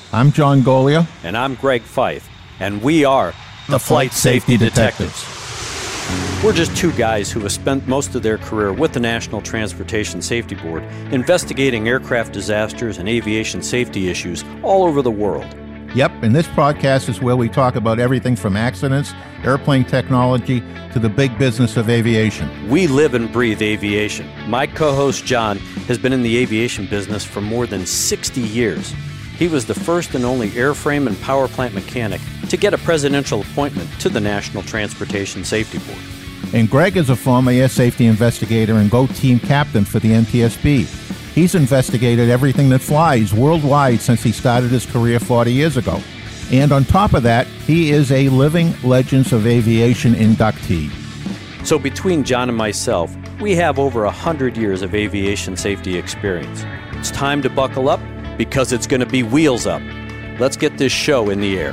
I'm John Golia. And I'm Greg Fife. And we are the Flight Safety Detectives. We're just two guys who have spent most of their career with the National Transportation Safety Board investigating aircraft disasters and aviation safety issues all over the world. Yep, and this podcast is where we talk about everything from accidents, airplane technology, to the big business of aviation. We live and breathe aviation. My co-host John has been in the aviation business for more than 60 years. He was the first and only airframe and power plant mechanic to get a presidential appointment to the National Transportation Safety Board. And Greg is a former air safety investigator and GO team captain for the NTSB. He's investigated everything that flies worldwide since he started his career 40 years ago. And on top of that, he is a Living Legends of Aviation inductee. So between John and myself, we have over 100 years of aviation safety experience. It's time to buckle up because it's going to be wheels up. Let's get this show in the air.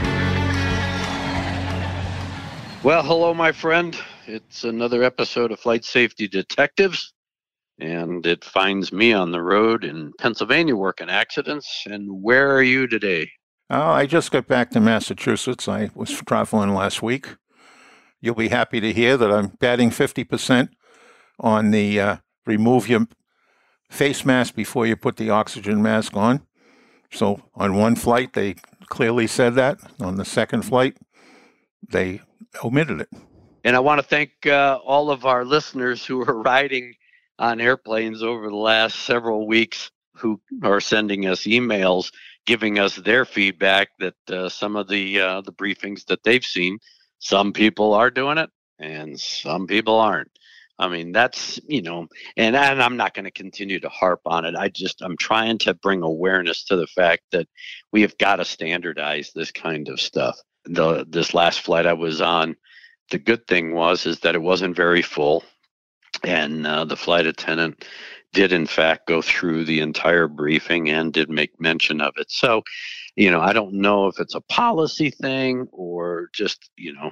Well, hello, my friend. It's another episode of Flight Safety Detectives. And it finds me on the road in Pennsylvania working accidents. And where are you today? Oh, I just got back to Massachusetts. I was traveling last week. You'll be happy to hear that I'm batting 50% on the remove your face mask before you put the oxygen mask on. So on one flight, they clearly said that. On the second flight, they omitted it. And I want to thank all of our listeners who are riding on airplanes over the last several weeks who are sending us emails giving us their feedback that some of the briefings that they've seen, some people are doing it and some people aren't. I mean, that's, and I'm not going to continue to harp on it. I'm trying to bring awareness to the fact that we have got to standardize this kind of stuff. This last flight I was on, the good thing is that it wasn't very full. And the flight attendant did, in fact, go through the entire briefing and did make mention of it. So, I don't know if it's a policy thing or just,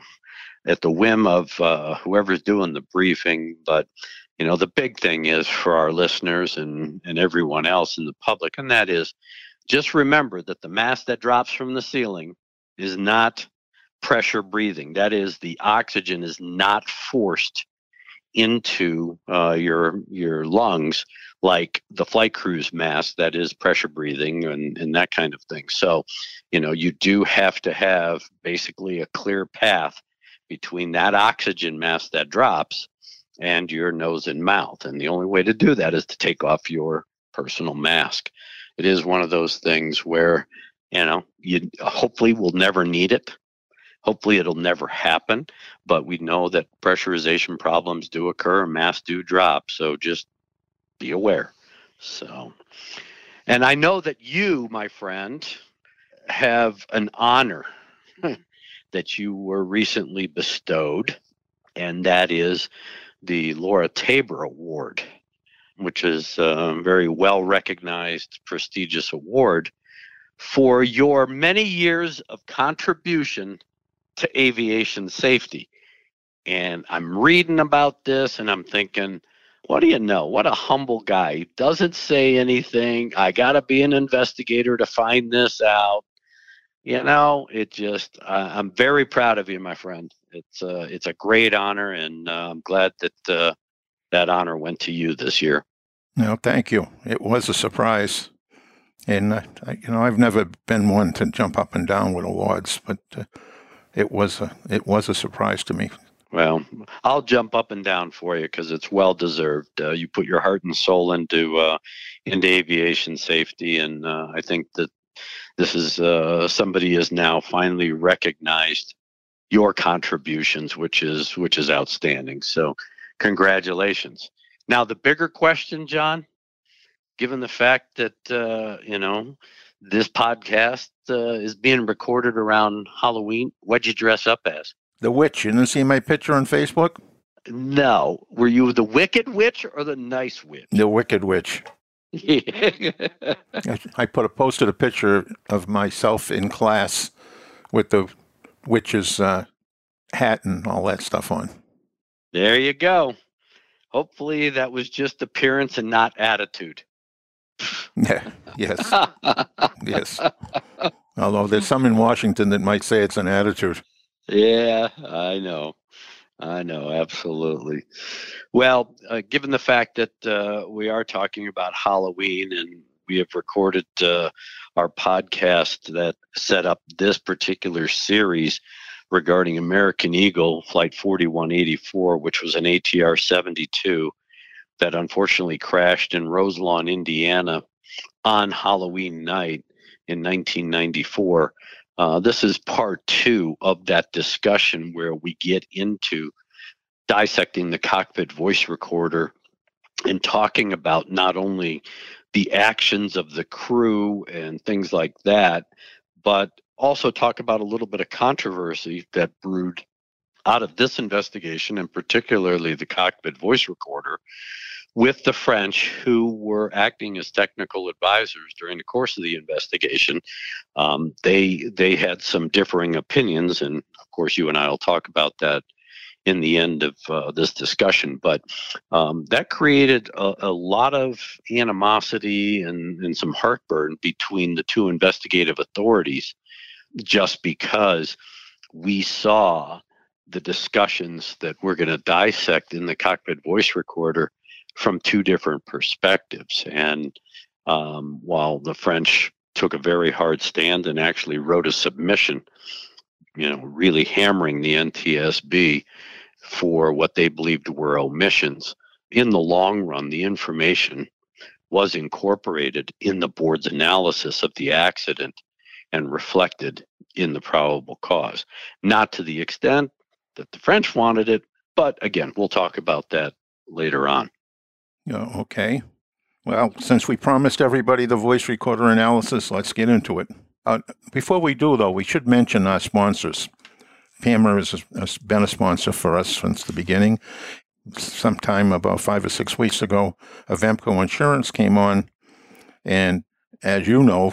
at the whim of whoever's doing the briefing. But, the big thing is for our listeners and everyone else in the public, and that is just remember that the mask that drops from the ceiling is not pressure breathing. That is, the oxygen is not forced into your lungs like the flight crew's mask that is pressure breathing and that kind of thing. So, you do have to have basically a clear path between that oxygen mask that drops and your nose and mouth. And the only way to do that is to take off your personal mask. It is one of those things where, you hopefully will never need it. Hopefully it'll never happen, but we know that pressurization problems do occur and masks do drop. So just be aware. So, and I know that you, my friend, have an honor that you were recently bestowed, and that is the Laura Tabor Award, which is a very well-recognized, prestigious award for your many years of contribution to aviation safety. And I'm reading about this and I'm thinking, what do you know? What a humble guy. He doesn't say anything. I got to be an investigator to find this out. I'm very proud of you, my friend. It's a great honor, and I'm glad that that honor went to you this year. No, thank you. It was a surprise. And, I've never been one to jump up and down with awards, but it was a surprise to me. Well, I'll jump up and down for you because it's well deserved. You put your heart and soul into aviation safety, and I think that this is somebody has now finally recognized your contributions, which is outstanding. So, congratulations. Now, the bigger question, John, given the fact that this podcast is being recorded around Halloween, what'd you dress up as? The witch. You didn't see my picture on Facebook? No. Were you the Wicked Witch or the Nice Witch? The Wicked Witch. I posted a picture of myself in class with the witch's hat and all that stuff on. There you go. Hopefully that was just appearance and not attitude. Yeah, yes, yes. Although there's some in Washington that might say it's an attitude. Yeah, I know. I know, absolutely. Well, given the fact that we are talking about Halloween and we have recorded our podcast that set up this particular series regarding American Eagle Flight 4184, which was an ATR 72 that unfortunately crashed in Roselawn, Indiana on Halloween night in 1994. This is part 2 of that discussion where we get into dissecting the cockpit voice recorder and talking about not only the actions of the crew and things like that, but also talk about a little bit of controversy that brewed out of this investigation, and particularly the cockpit voice recorder, with the French, who were acting as technical advisors during the course of the investigation. They had some differing opinions, and of course you and I will talk about that in the end of this discussion. But that created a lot of animosity and some heartburn between the two investigative authorities, just because we saw the discussions that we're going to dissect in the cockpit voice recorder from two different perspectives. And while the French took a very hard stand and actually wrote a submission, really hammering the NTSB for what they believed were omissions, in the long run, the information was incorporated in the board's analysis of the accident and reflected in the probable cause. Not to the extent that the French wanted it, but again, we'll talk about that later on. Yeah, okay. Well, since we promised everybody the voice recorder analysis, let's get into it. Before we do, though, we should mention our sponsors. PAMR has been a sponsor for us since the beginning. Sometime about 5 or 6 weeks ago, Avemco Insurance came on, and as you know,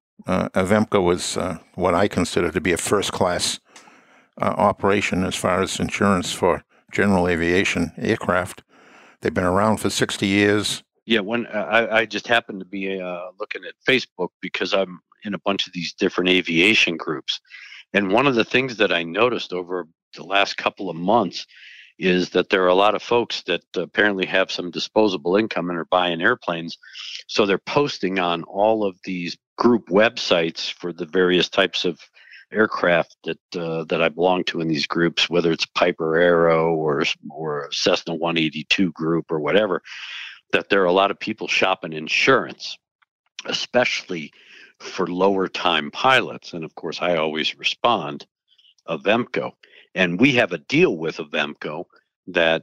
Avemco was what I consider to be a first-class operation as far as insurance for general aviation aircraft. They've been around for 60 years. Yeah, when I just happened to be looking at Facebook because I'm in a bunch of these different aviation groups. And one of the things that I noticed over the last couple of months is that there are a lot of folks that apparently have some disposable income and are buying airplanes. So they're posting on all of these group websites for the various types of aircraft that I belong to in these groups, whether it's Piper Aero or Cessna 182 group or whatever, that there are a lot of people shopping insurance, especially for lower time pilots. And of course, I always respond, Avemco. And we have a deal with Avemco that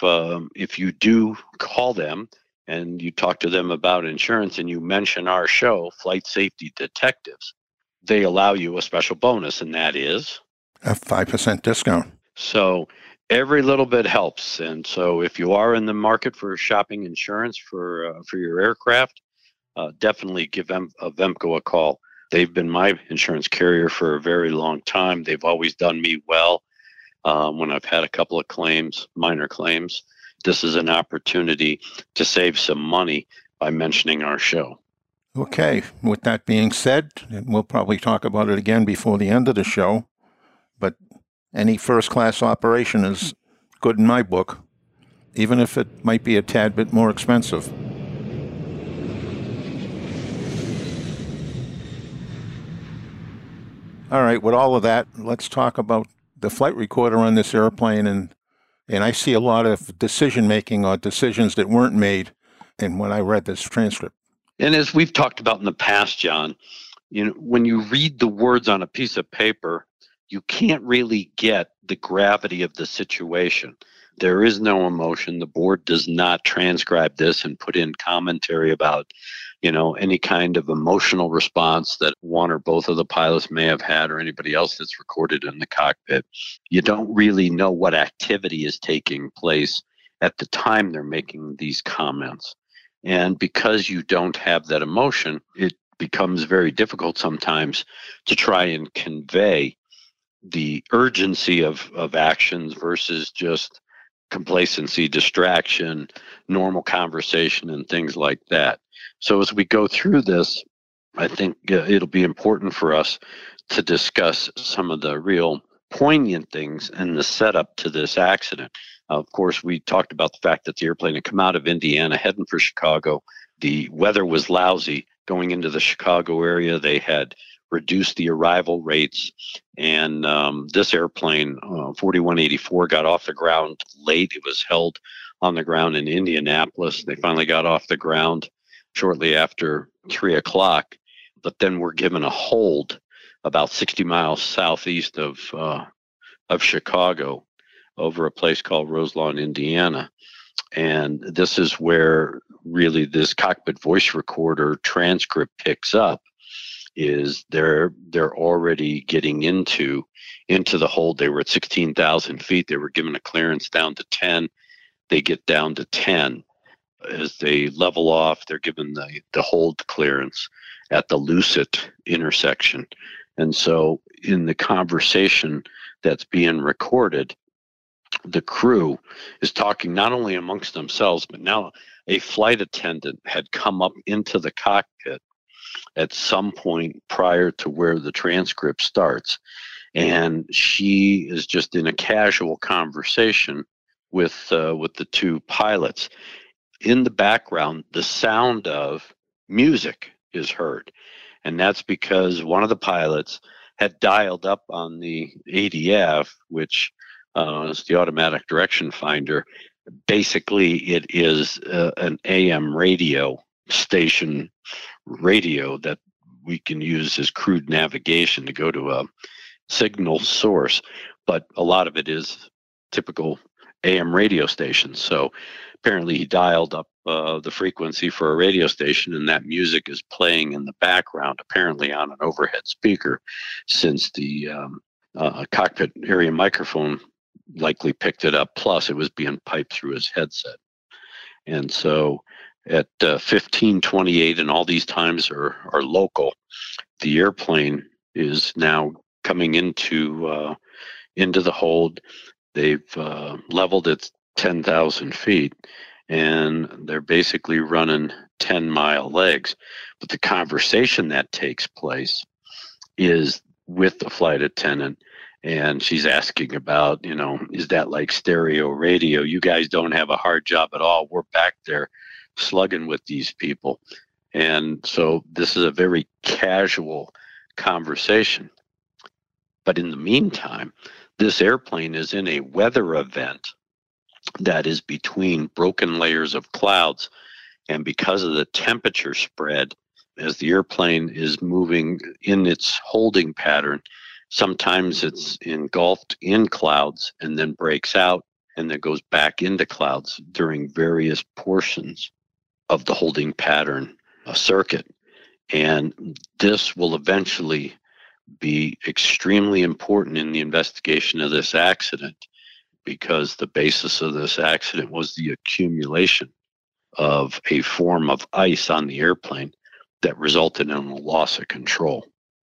if you do call them and you talk to them about insurance and you mention our show, Flight Safety Detectives, they allow you a special bonus, and that is a 5% discount. So every little bit helps. And so if you are in the market for shopping insurance for your aircraft, definitely give Avemco a call. They've been my insurance carrier for a very long time. They've always done me well when I've had a couple of claims, minor claims. This is an opportunity to save some money by mentioning our show. Okay, with that being said, and we'll probably talk about it again before the end of the show, but any first-class operation is good in my book, even if it might be a tad bit more expensive. All right, with all of that, let's talk about the flight recorder on this airplane, and I see a lot of decision-making or decisions that weren't made in when I read this transcript. And as we've talked about in the past, John, when you read the words on a piece of paper, you can't really get the gravity of the situation. There is no emotion. The board does not transcribe this and put in commentary about, any kind of emotional response that one or both of the pilots may have had or anybody else that's recorded in the cockpit. You don't really know what activity is taking place at the time they're making these comments. And because you don't have that emotion, it becomes very difficult sometimes to try and convey the urgency of actions versus just complacency, distraction, normal conversation, and things like that. So as we go through this, I think it'll be important for us to discuss some of the real poignant things in the setup to this accident. Of course, we talked about the fact that the airplane had come out of Indiana heading for Chicago. The weather was lousy going into the Chicago area. They had reduced the arrival rates, and this airplane, 4184, got off the ground late. It was held on the ground in Indianapolis. They finally got off the ground shortly after 3 o'clock, but then were given a hold about 60 miles southeast of Chicago, over a place called Roselawn, Indiana. And this is where really this cockpit voice recorder transcript picks up, is they're already getting into the hold. They were at 16,000 feet. They were given a clearance down to 10. They get down to 10. As they level off, they're given the hold clearance at the Lucet intersection. And so in the conversation that's being recorded, the crew is talking not only amongst themselves, but now a flight attendant had come up into the cockpit at some point prior to where the transcript starts. And she is just in a casual conversation with the two pilots. In the background, the sound of music is heard. And that's because one of the pilots had dialed up on the ADF, which is the automatic direction finder. Basically, it is an AM radio station radio that we can use as crude navigation to go to a signal source. But a lot of it is typical AM radio stations. So apparently he dialed up the frequency for a radio station, and that music is playing in the background, apparently on an overhead speaker, since the cockpit area microphone likely picked it up. Plus, it was being piped through his headset. And so at 15:28, and all these times are local, the airplane is now coming into the hold. They've leveled at 10,000 feet, and they're basically running 10-mile legs. But the conversation that takes place is with the flight attendant, and she's asking about, is that like stereo radio? You guys don't have a hard job at all. We're back there slugging with these people. And so this is a very casual conversation. But in the meantime, this airplane is in a weather event that is between broken layers of clouds. And because of the temperature spread, as the airplane is moving in its holding pattern, sometimes it's engulfed in clouds and then breaks out and then goes back into clouds during various portions of the holding pattern circuit. And this will eventually be extremely important in the investigation of this accident, because the basis of this accident was the accumulation of a form of ice on the airplane that resulted in a loss of control.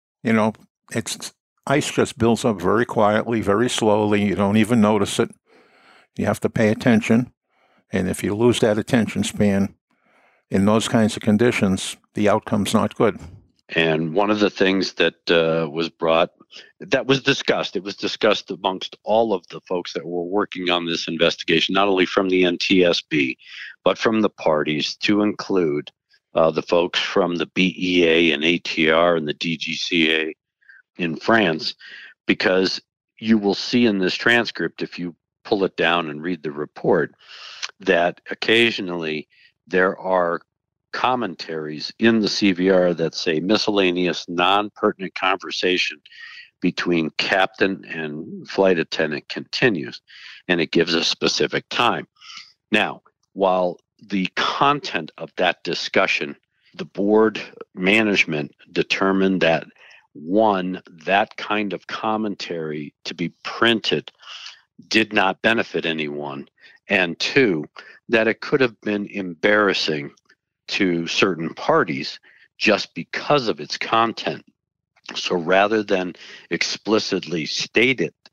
It's ice just builds up very quietly, very slowly. You don't even notice it. You have to pay attention. And if you lose that attention span in those kinds of conditions, the outcome's not good. And one of the things that was discussed, it was discussed amongst all of the folks that were working on this investigation, not only from the NTSB, but from the parties, to include the folks from the BEA and ATR and the DGCA in France, because you will see in this transcript, if you pull it down and read the report, that occasionally there are commentaries in the CVR that say miscellaneous non-pertinent conversation between captain and flight attendant continues, and it gives a specific time. Now, while the content of that discussion, the board management determined that, one, that kind of commentary to be printed did not benefit anyone, and two, that it could have been embarrassing to certain parties just because of its content. So rather than explicitly state it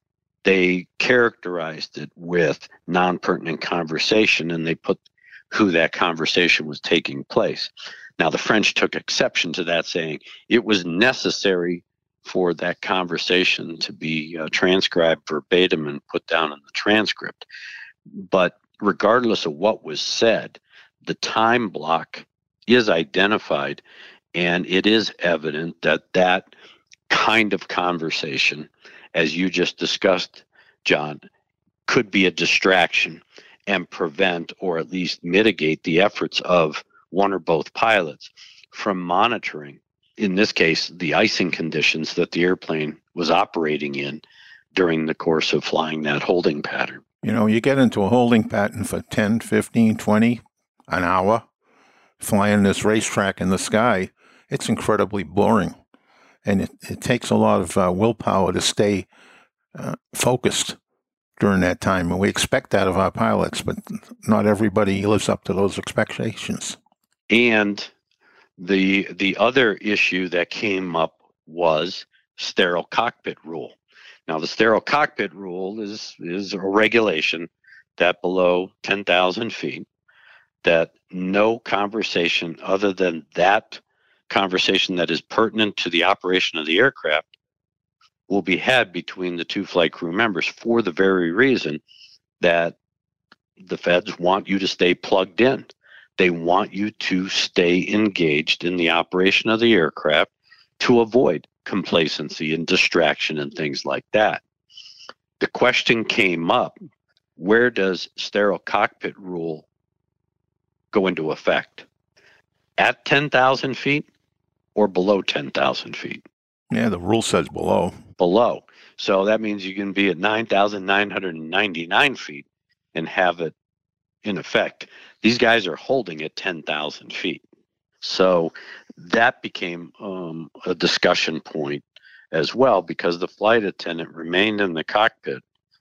they characterized it with non-pertinent conversation, and they put who that conversation was taking place. Now, the French took exception to that, saying it was necessary for that conversation to be transcribed verbatim and put down in the transcript. But regardless of what was said, the time block is identified, and it is evident that that kind of conversation, as you just discussed, John, could be a distraction and prevent or at least mitigate the efforts of one or both pilots from monitoring, in this case, the icing conditions that the airplane was operating in during the course of flying that holding pattern. You know, you get into a holding pattern for 10, 15, 20, an hour, flying this racetrack in the sky. It's incredibly boring. And it takes a lot of willpower to stay focused during that time. And we expect that of our pilots, but not everybody lives up to those expectations. And the other issue that came up was sterile cockpit rule. Now, the sterile cockpit rule is a regulation that below 10,000 feet, that no conversation other than that conversation that is pertinent to the operation of the aircraft will be had between the two flight crew members, for the very reason that the feds want you to stay plugged in. They want you to stay engaged in the operation of the aircraft to avoid complacency and distraction and things like that. The question came up, where does sterile cockpit rule go into effect? At 10,000 feet or below 10,000 feet? Yeah, the rule says below. Below. So that means you can be at 9,999 feet and have it in effect. These guys are holding at 10,000 feet. So that became a discussion point as well, because the flight attendant remained in the cockpit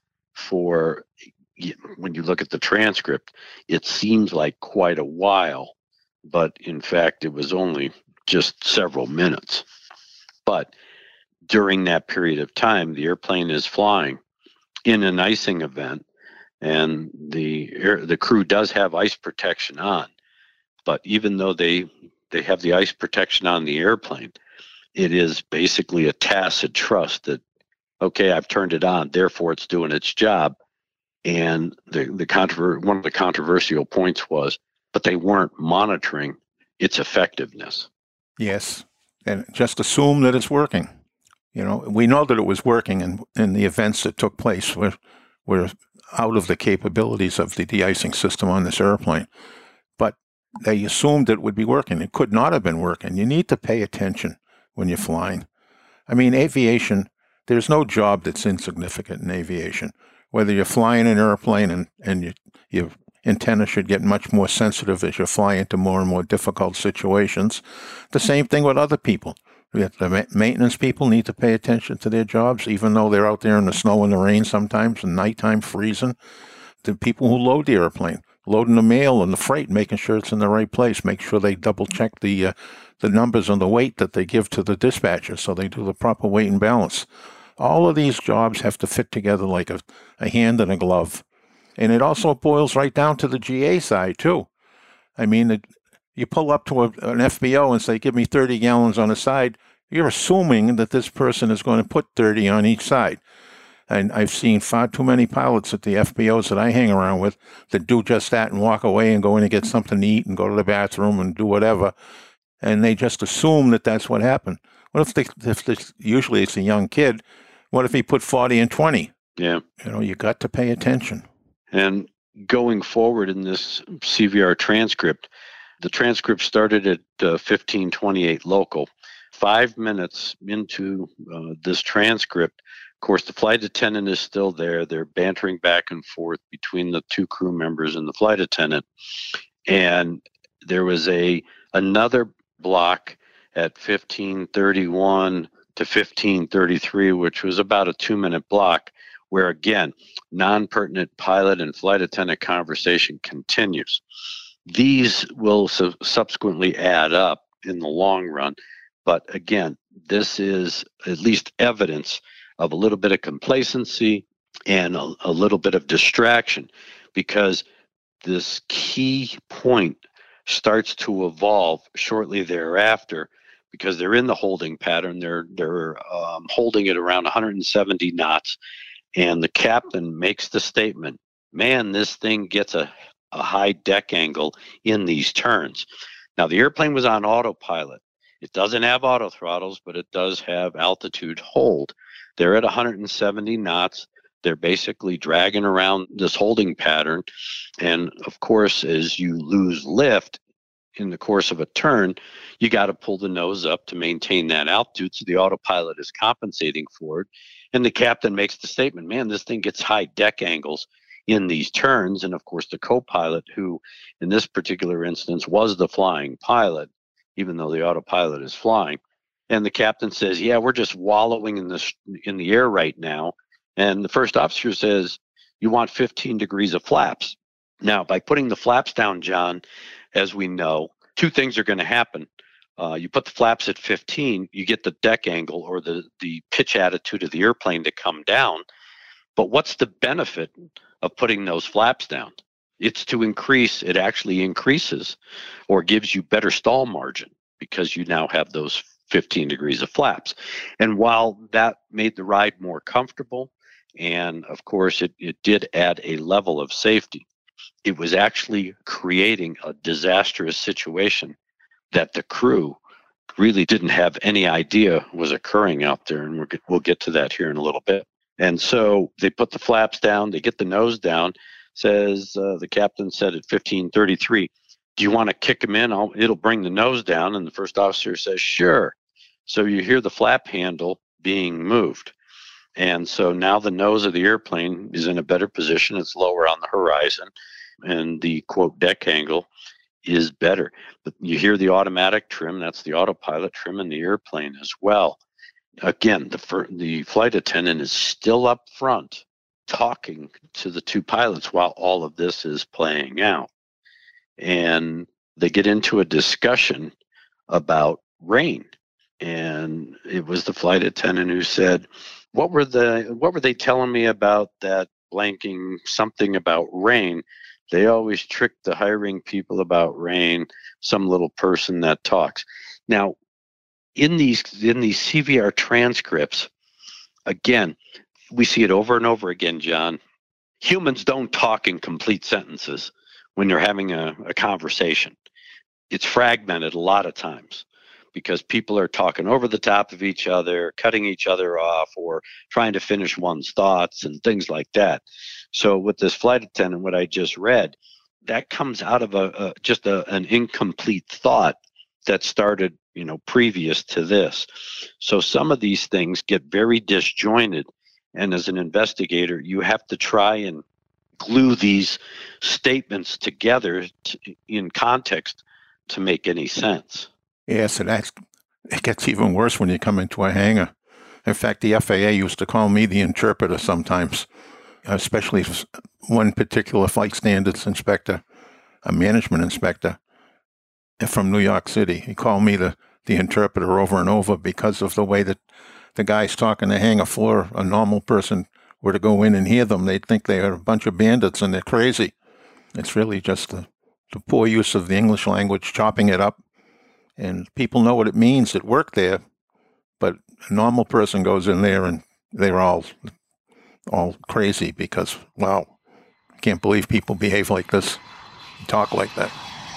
for, when you look at the transcript, it seems like quite a while, but in fact, it was only just several minutes. But during that period of time, the airplane is flying in an icing event, and the crew does have ice protection on. But even though they have the ice protection on the airplane, it is basically a tacit trust that, okay, I've turned it on, therefore it's doing its job. And one of the controversial points was, but they weren't monitoring its effectiveness. Yes, and just assume that it's working. You know, we know that it was working, and the events that took place were out of the capabilities of the de-icing system on this airplane. But they assumed it would be working. It could not have been working. You need to pay attention when you're flying. I mean, aviation, there's no job that's insignificant in aviation. Whether you're flying an airplane and your antenna should get much more sensitive as you fly into more and more difficult situations. The same thing with other people. The maintenance people need to pay attention to their jobs, even though they're out there in the snow and the rain sometimes, and nighttime freezing. The people who load the airplane, loading the mail and the freight, making sure it's in the right place, make sure they double check the numbers and the weight that they give to the dispatcher, so they do the proper weight and balance. All of these jobs have to fit together like a hand and a glove. And it also boils right down to the GA side, too. I mean, you pull up to an FBO and say, give me 30 gallons on the side, you're assuming that this person is going to put 30 on each side. And I've seen far too many pilots at the FBOs that I hang around with that do just that and walk away and go in and get something to eat and go to the bathroom and do whatever. And they just assume that that's what happened. What if usually it's a young kid, what if he put 40 and 20? Yeah. You know, you got to pay attention. And going forward in this CVR transcript, the transcript started at 15:28 local. 5 minutes into this transcript, of course, the flight attendant is still there. They're bantering back and forth between the two crew members and the flight attendant. And there was another block at 15:31 to 15:33, which was about a 2-minute block, where, again, non-pertinent pilot and flight attendant conversation continues. These will subsequently add up in the long run. But again, this is at least evidence of a little bit of complacency and a little bit of distraction, because this key point starts to evolve shortly thereafter, because they're in the holding pattern. They're holding it around 170 knots, and the captain makes the statement, "Man, this thing gets a high deck angle in these turns." Now, the airplane was on autopilot. It doesn't have auto throttles, but it does have altitude hold. They're at 170 knots. They're basically dragging around this holding pattern. And of course, as you lose lift in the course of a turn, you got to pull the nose up to maintain that altitude. So the autopilot is compensating for it. And the captain makes the statement, "Man, this thing gets high deck angles in these turns." And of course, the co-pilot, who in this particular instance was the flying pilot, even though the autopilot is flying. And the captain says, "Yeah, we're just wallowing in the air right now." And the first officer says, "You want 15 degrees of flaps." Now, by putting the flaps down, John, as we know, two things are going to happen. You put the flaps at 15, you get the deck angle or the pitch attitude of the airplane to come down. But what's the benefit of putting those flaps down? It's to increase, it actually increases or gives you better stall margin, because you now have those 15 degrees of flaps. And while that made the ride more comfortable, and of course it did add a level of safety, it was actually creating a disastrous situation that the crew really didn't have any idea was occurring out there. And we'll get to that here in a little bit. And so they put the flaps down, they get the nose down. Says the captain said at 15:33, "Do you want to kick him in? It'll bring the nose down." And the first officer says, "Sure." So you hear the flap handle being moved. And so now the nose of the airplane is in a better position. It's lower on the horizon, and the quote deck angle is better. But you hear the automatic trim, that's the autopilot trim in the airplane as well. Again, the flight attendant is still up front talking to the two pilots while all of this is playing out. And they get into a discussion about rain. And it was the flight attendant who said, what were they telling me about that blanking something about rain? They always trick the hiring people about rain, some little person that talks." Now, in these CVR transcripts, again, we see it over and over again, John. Humans don't talk in complete sentences when they're having a conversation. It's fragmented a lot of times because people are talking over the top of each other, cutting each other off, or trying to finish one's thoughts and things like that. So with this flight attendant, what I just read, that comes out of an incomplete thought that started, previous to this. So some of these things get very disjointed. And as an investigator, you have to try and glue these statements together in context to make any sense. Yes, it gets even worse when you come into a hangar. In fact, the FAA used to call me the interpreter sometimes, especially one particular flight standards inspector, a management inspector from New York City. He called me the interpreter over and over because of the way that the guys talking the hangar floor. A normal person were to go in and hear them, they'd think they are a bunch of bandits and they're crazy. It's really just the poor use of the English language, chopping it up. And people know what it means that work there, but a normal person goes in there and they're all crazy because, wow, I can't believe people behave like this, talk like that.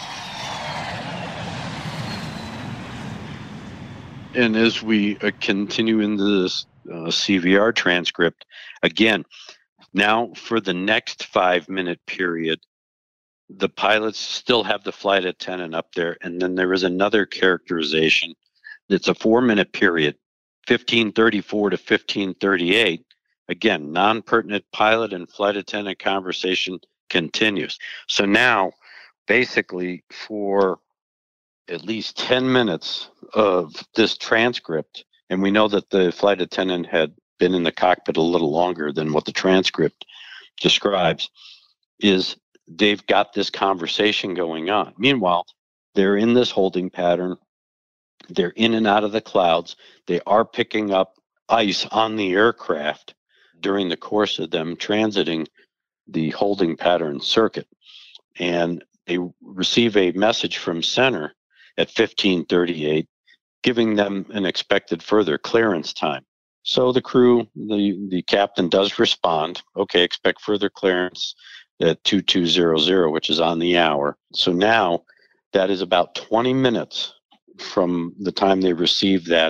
And as we continue into this CVR transcript, again, now for the next 5-minute period, the pilots still have the flight attendant up there, and then there is another characterization. It's a 4-minute period, 15:34 to 15:38. Again, non-pertinent pilot and flight attendant conversation continues. So now, basically, for at least 10 minutes of this transcript, and we know that the flight attendant had been in the cockpit a little longer than what the transcript describes, is they've got this conversation going on. Meanwhile, they're in this holding pattern. They're in and out of the clouds. They are picking up ice on the aircraft. during the course of them transiting the holding pattern circuit. And they receive a message from center at 1538, giving them an expected further clearance time. So the crew, the captain does respond, okay, expect further clearance at 2200, which is on the hour. So now that is about 20 minutes from the time they receive that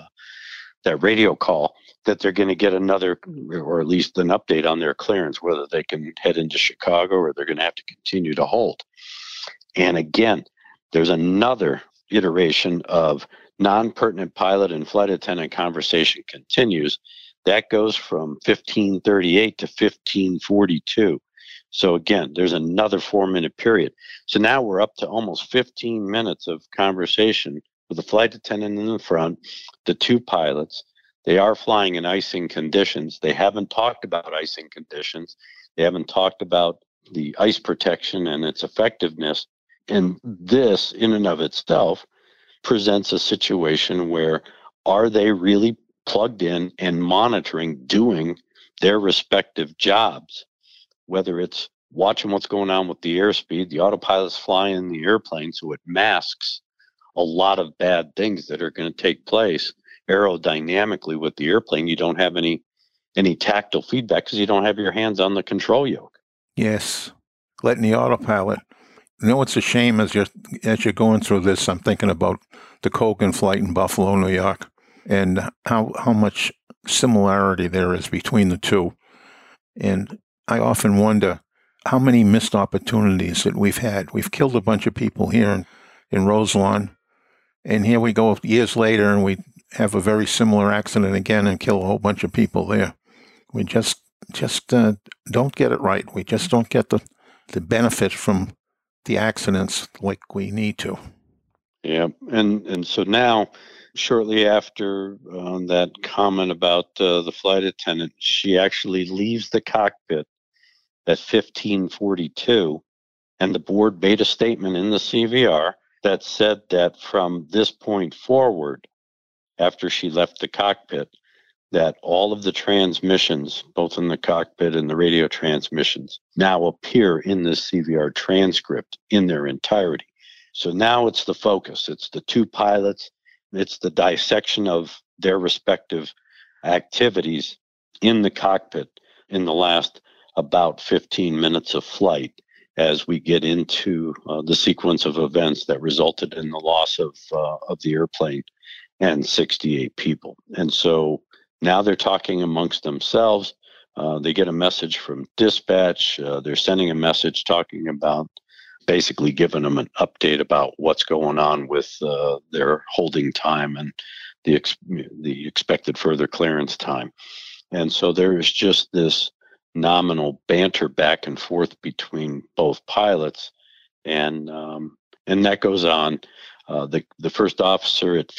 radio call that they're going to get another, or at least an update on their clearance, whether they can head into Chicago or they're going to have to continue to hold. And again, there's another iteration of non-pertinent pilot and flight attendant conversation continues. That goes from 1538 to 1542. So again, there's another 4-minute period. So now we're up to almost 15 minutes of conversation with the flight attendant in the front, the two pilots. They are flying in icing conditions. They haven't talked about icing conditions. They haven't talked about the ice protection and its effectiveness. And this, in and of itself, presents a situation where are they really plugged in and monitoring, doing their respective jobs? Whether it's watching what's going on with the airspeed, the autopilot's flying the airplane, so it masks a lot of bad things that are going to take place aerodynamically with the airplane. You don't have any tactile feedback because you don't have your hands on the control yoke. Yes, letting the autopilot. You know, it's a shame as you're going through this. I'm thinking about the Kogan flight in Buffalo, New York, and how much similarity there is between the two. And I often wonder how many missed opportunities that we've had. We've killed a bunch of people here in Roselawn, and here we go years later, and we have a very similar accident again and kill a whole bunch of people there. We just don't get it right. We just don't get the benefit from the accidents like we need to. Yeah, and so now, shortly after that comment about the flight attendant, she actually leaves the cockpit at 1542, and the board made a statement in the CVR that said that from this point forward, after she left the cockpit, that all of the transmissions, both in the cockpit and the radio transmissions, now appear in the CVR transcript in their entirety. So now it's the focus. It's the two pilots. It's the dissection of their respective activities in the cockpit in the last about 15 minutes of flight as we get into the sequence of events that resulted in the loss of the airplane and 68 people. And so now they're talking amongst themselves. They get a message from dispatch. They're sending a message talking about, basically giving them an update about what's going on with their holding time and the expected further clearance time. And so there is just this nominal banter back and forth between both pilots, and that goes on. The first officer at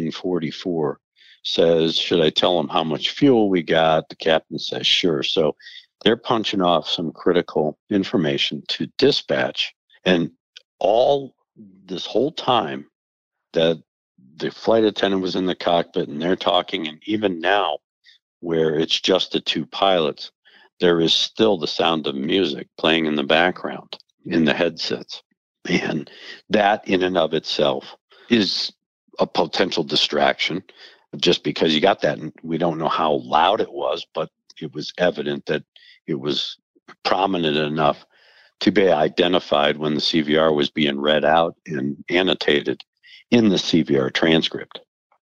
1544 says, "Should I tell him how much fuel we got?" The captain says, "Sure." So they're punching off some critical information to dispatch, and all this whole time that the flight attendant was in the cockpit and they're talking, and even now where it's just the two pilots, there is still the sound of music playing in the background in the headsets. And that in and of itself is a potential distraction, just because you got that. And we don't know how loud it was, but it was evident that it was prominent enough to be identified when the CVR was being read out and annotated in the CVR transcript.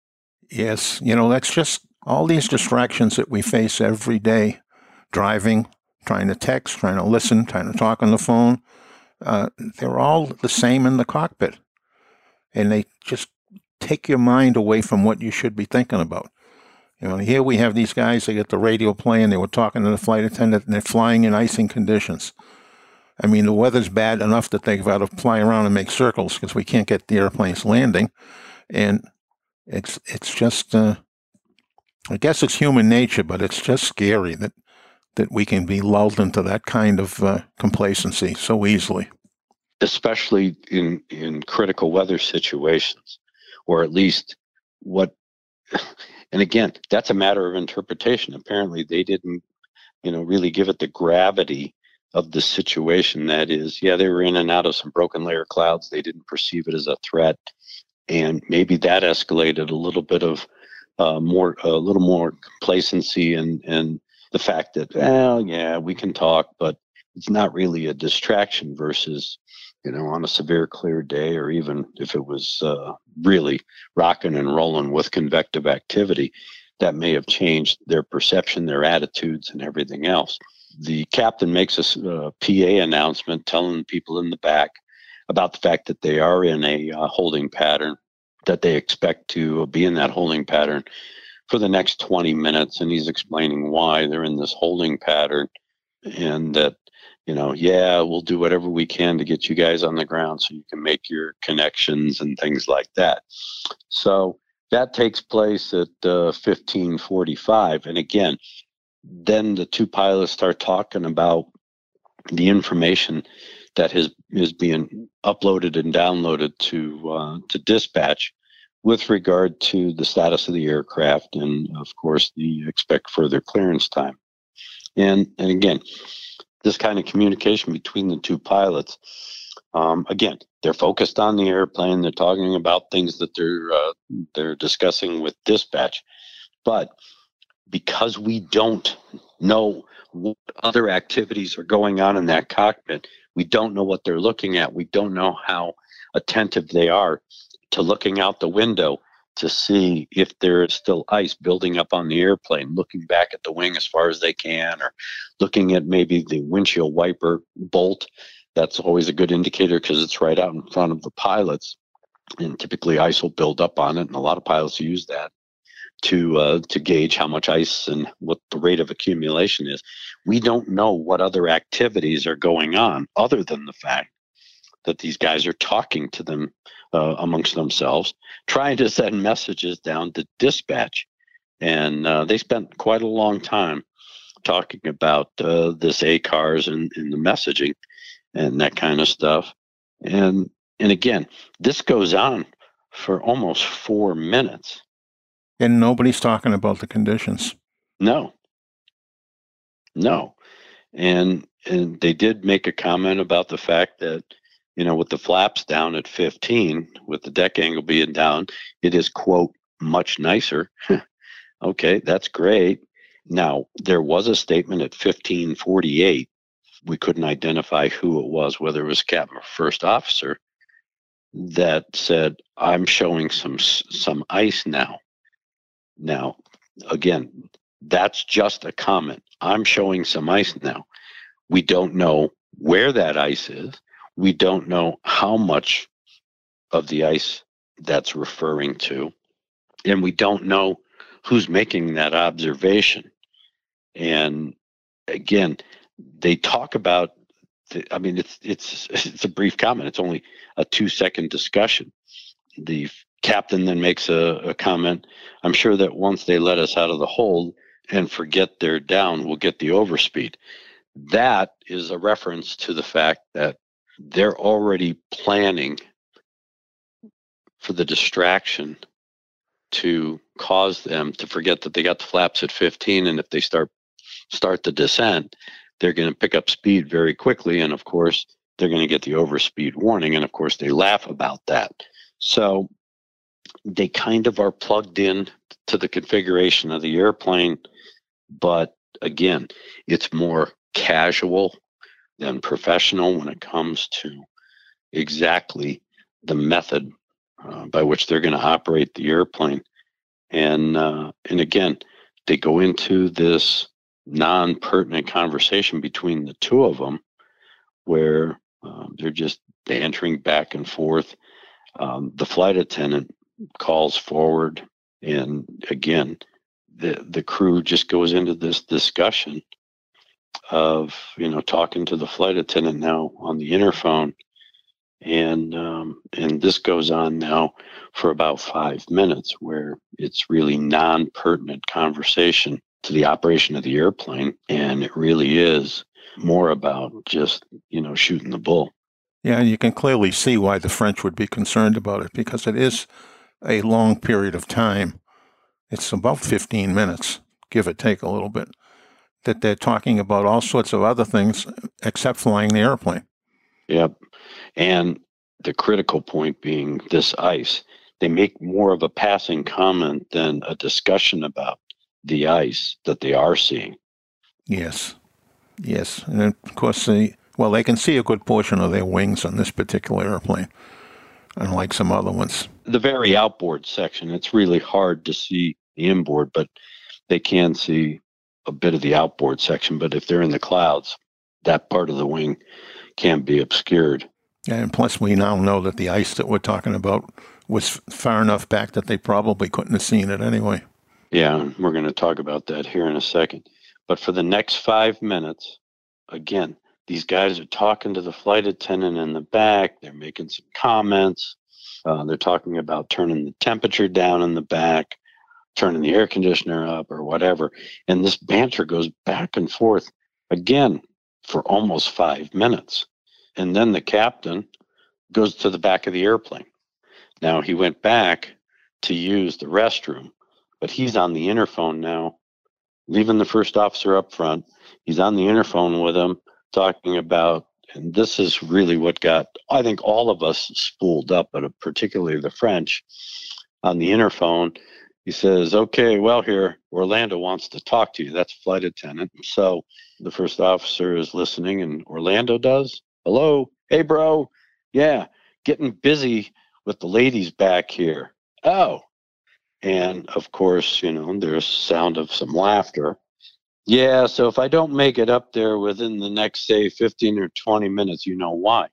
Yes, that's just all these distractions that we face every day. Driving, trying to text, trying to listen, trying to talk on the phone. They're all the same in the cockpit. And they just take your mind away from what you should be thinking about. Here we have these guys, they get the radio playing, they were talking to the flight attendant, and they're flying in icing conditions. I mean, the weather's bad enough that they've got to fly around and make circles because we can't get the airplanes landing. And it's just, I guess it's human nature, but it's just scary that we can be lulled into that kind of complacency so easily. Especially in critical weather situations, or at least and again, that's a matter of interpretation. Apparently they didn't really give it the gravity of the situation. That is, yeah, they were in and out of some broken layer clouds. They didn't perceive it as a threat. And maybe that escalated a little bit of a little more complacency and the fact that, well, yeah, we can talk, but it's not really a distraction versus, on a severe clear day, or even if it was really rocking and rolling with convective activity, that may have changed their perception, their attitudes, and everything else. The captain makes a PA announcement telling people in the back about the fact that they are in a holding pattern, that they expect to be in that holding pattern for the next 20 minutes. And he's explaining why they're in this holding pattern, and that, yeah, we'll do whatever we can to get you guys on the ground so you can make your connections and things like that. So that takes place at 15:45. And again, then the two pilots start talking about the information that is being uploaded and downloaded to dispatch with regard to the status of the aircraft, and of course the expect further clearance time. And again, this kind of communication between the two pilots, again, they're focused on the airplane. They're talking about things that they're discussing with dispatch, but because we don't know what other activities are going on in that cockpit, we don't know what they're looking at. We don't know how attentive they are to looking out the window to see if there is still ice building up on the airplane, looking back at the wing as far as they can, or looking at maybe the windshield wiper bolt. That's always a good indicator because it's right out in front of the pilots. And typically ice will build up on it, and a lot of pilots use that to gauge how much ice and what the rate of accumulation is. We don't know what other activities are going on other than the fact that these guys are talking to them amongst themselves, trying to send messages down to dispatch. And they spent quite a long time talking about this ACARS and the messaging and that kind of stuff. And again, this goes on for almost 4 minutes. And nobody's talking about the conditions. No. And they did make a comment about the fact that, with the flaps down at 15, with the deck angle being down, it is, quote, much nicer. Okay, that's great. Now, there was a statement at 15:48. We couldn't identify who it was, whether it was captain or first officer, that said, I'm showing some ice now. Now, again, that's just a comment. I'm showing some ice now. We don't know where that ice is. We don't know how much of the ice that's referring to. And we don't know who's making that observation. And again, they talk about, it's a brief comment. It's only a 2-second discussion. The captain then makes a comment, I'm sure that once they let us out of the hold and forget they're down, we'll get the overspeed. That is a reference to the fact that they're already planning for the distraction to cause them to forget that they got the flaps at 15, and if they start the descent, they're going to pick up speed very quickly, and of course they're going to get the overspeed warning, and of course they laugh about that. So they kind of are plugged in to the configuration of the airplane, but again, it's more casual than professional when it comes to exactly the method by which they're going to operate the airplane. And again, they go into this non-pertinent conversation between the two of them where they're just bantering back and forth. The flight attendant calls forward, and again, the crew just goes into this discussion of, talking to the flight attendant now on the interphone. And this goes on now for about 5 minutes, where it's really non-pertinent conversation to the operation of the airplane. And it really is more about just, shooting the bull. Yeah, and you can clearly see why the French would be concerned about it, because it is a long period of time. It's about 15 minutes, give or take a little bit. that they're talking about all sorts of other things except flying the airplane. Yep. And the critical point being this ice. They make more of a passing comment than a discussion about the ice that they are seeing. Yes. Yes. And of course, they can see a good portion of their wings on this particular airplane, unlike some other ones. The very outboard section, it's really hard to see the inboard, but they can see a bit of the outboard section. But if they're in the clouds, that part of the wing can be obscured. And plus, we now know that the ice that we're talking about was far enough back that they probably couldn't have seen it anyway. Yeah, we're going to talk about that here in a second. But for the next 5 minutes, again, these guys are talking to the flight attendant in the back. They're making some comments. They're talking about turning the temperature down in the back, turning the air conditioner up or whatever. And this banter goes back and forth again for almost 5 minutes. And then the captain goes to the back of the airplane. Now, he went back to use the restroom, but he's on the interphone now, leaving the first officer up front. He's on the interphone with him, talking about, and this is really what got, I think, all of us spooled up, but particularly the French. On the interphone, he says, "Okay, well, here, Orlando wants to talk to you." That's flight attendant. So the first officer is listening, and Orlando does. "Hello, hey, bro. Yeah, getting busy with the ladies back here." "Oh." And of course, there's sound of some laughter. "Yeah, so if I don't make it up there within the next, say, 15 or 20 minutes, you know why."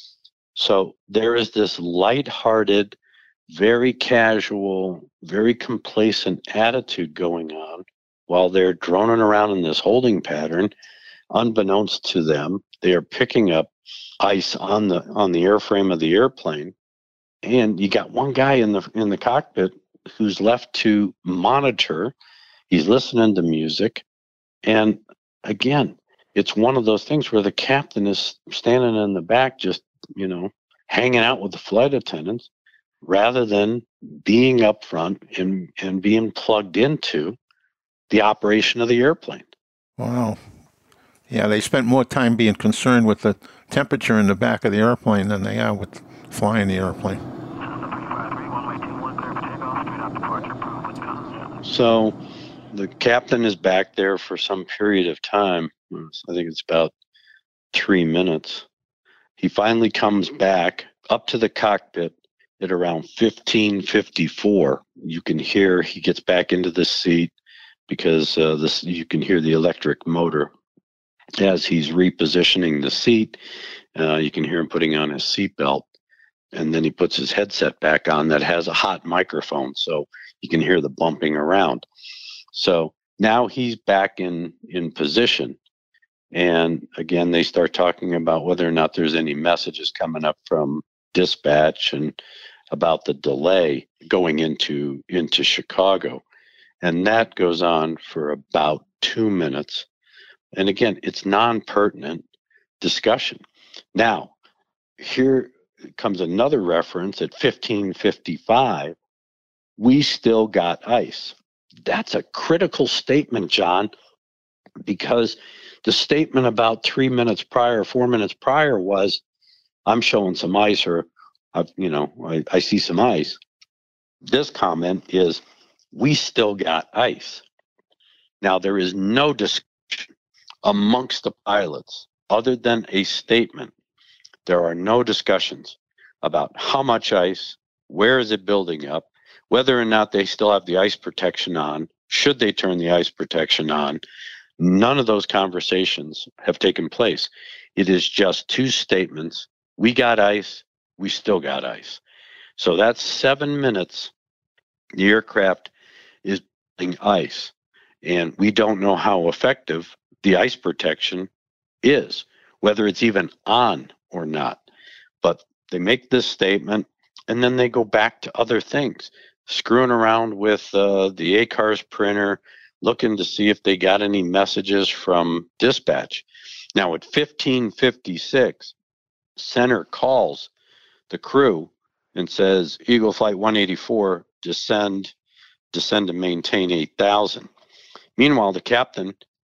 So there is this lighthearted, very casual, very complacent attitude going on while they're droning around in this holding pattern. Unbeknownst to them, they are picking up ice on the airframe of the airplane, and you got one guy in the cockpit who's left to monitor. He's listening to music, and again, it's one of those things where the captain is standing in the back, just hanging out with the flight attendants, rather than being up front and being plugged into the operation of the airplane. Wow. Yeah, they spent more time being concerned with the temperature in the back of the airplane than they are with flying the airplane. So the captain is back there for some period of time. I think it's about 3 minutes. He finally comes back up to the cockpit at around 15:54. You can hear he gets back into the seat because you can hear the electric motor as he's repositioning the seat. You can hear him putting on his seatbelt, and then he puts his headset back on that has a hot microphone, so you can hear the bumping around. So now he's back in position. And again, they start talking about whether or not there's any messages coming up from dispatch and about the delay going into Chicago. And that goes on for about 2 minutes. And again, it's non-pertinent discussion. Now, here comes another reference at 15:55. We still got ice. That's a critical statement, John, because the statement about 3 minutes prior, 4 minutes prior was, "I'm showing some ice," or I see some ice. This comment is, "We still got ice." Now, there is no discussion amongst the pilots other than a statement. There are no discussions about how much ice, where is it building up, whether or not they still have the ice protection on, should they turn the ice protection on. None of those conversations have taken place. It is just two statements. We got ice, we still got ice. So that's 7 minutes. The aircraft is building ice, and we don't know how effective the ice protection is, whether it's even on or not. But they make this statement, and then they go back to other things, screwing around with the ACARS printer, looking to see if they got any messages from dispatch. Now at 15:56, center calls the crew and says, "Eagle Flight 184, descend and maintain 8,000. Meanwhile, the captain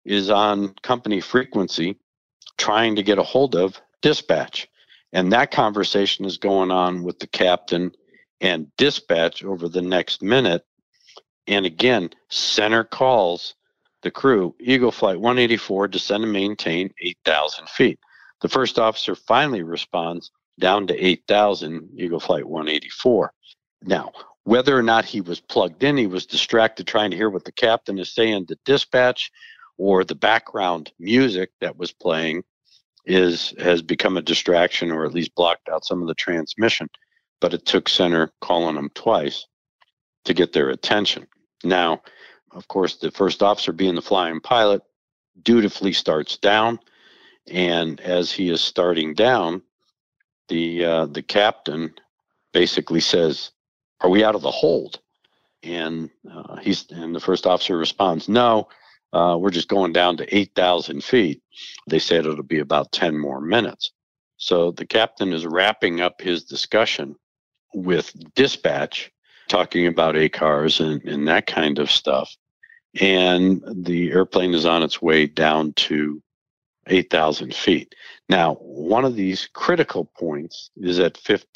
is on company frequency trying to get a hold of dispatch. And that conversation is going on with the captain and dispatch over the next minute. And again, center calls the crew, Eagle Flight 184, descend and maintain 8,000 feet. The first officer finally responds down to 8,000, Eagle Flight 184. Now, whether or not he was plugged in, he was distracted trying to hear what the captain is saying to dispatch, or the background music that was playing has become a distraction, or at least blocked out some of the transmission. But it took center calling them twice to get their attention. Now, of course, the first officer, being the flying pilot, dutifully starts down. And as he is starting down, the captain basically says, "Are we out of the hold?" And the first officer responds, "No, we're just going down to 8,000 feet. They said it'll be about 10 more minutes." So the captain is wrapping up his discussion with dispatch, talking about ACARS and that kind of stuff. And the airplane is on its way down to 8,000 feet. Now, one of these critical points is at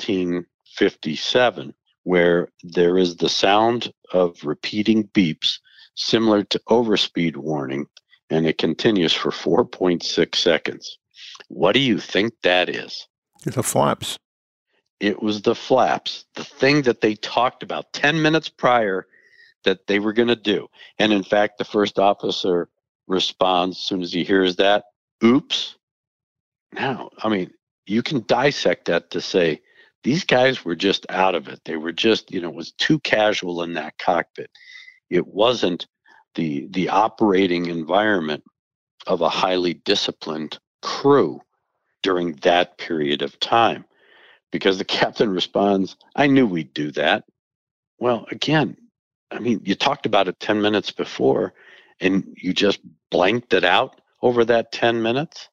1557, where there is the sound of repeating beeps similar to overspeed warning, and it continues for 4.6 seconds. What do you think that is? The flaps. It was the flaps, the thing that they talked about 10 minutes prior that they were going to do. And in fact, the first officer responds as soon as he hears that, "Oops." Now, I mean, you can dissect that to say these guys were just out of it. They were just, it was too casual in that cockpit. It wasn't the operating environment of a highly disciplined crew during that period of time. Because the captain responds, "I knew we'd do that." Well, again, I mean, you talked about it 10 minutes before, and you just blanked it out over that 10 minutes.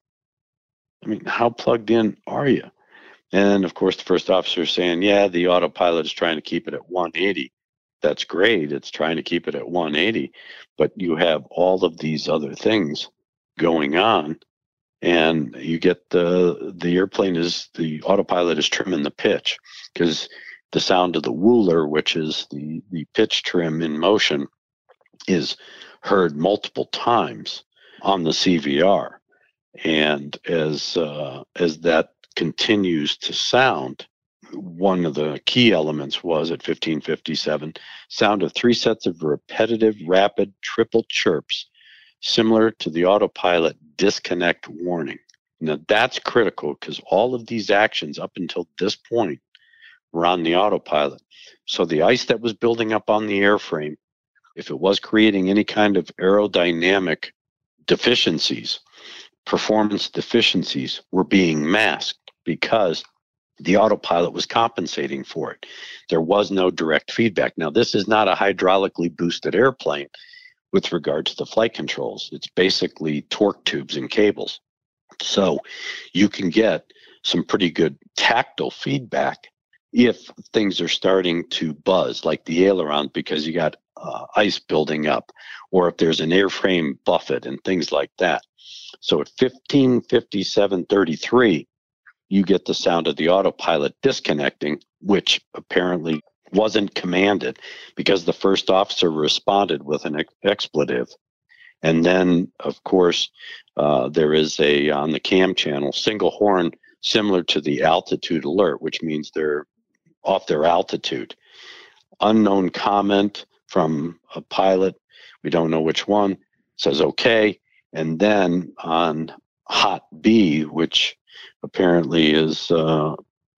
I mean, how plugged in are you? And of course, the first officer is saying, "Yeah, the autopilot is trying to keep it at 180. That's great. It's trying to keep it at 180. But you have all of these other things going on. And you get the airplane the autopilot is trimming the pitch, because the sound of the wooler, which is the pitch trim in motion, is heard multiple times on the CVR. And as that continues to sound, one of the key elements was at 1557, sound of 3 sets of repetitive, rapid, triple chirps, similar to the autopilot disconnect warning. Now that's critical, because all of these actions up until this point were on the autopilot. So the ice that was building up on the airframe, if it was creating any kind of aerodynamic deficiencies, performance deficiencies, were being masked because the autopilot was compensating for it. There was no direct feedback. Now, this is not a hydraulically boosted airplane with regard to the flight controls. It's basically torque tubes and cables. So you can get some pretty good tactile feedback if things are starting to buzz, like the aileron, because you got ice building up, or if there's an airframe buffet and things like that. So at 1557.33, you get the sound of the autopilot disconnecting, which apparently wasn't commanded, because the first officer responded with an expletive. And then, of course, there is on the cam channel, single horn, similar to the altitude alert, which means they're off their altitude. Unknown comment from a pilot, we don't know which one, says okay. And then on hot B, which apparently is a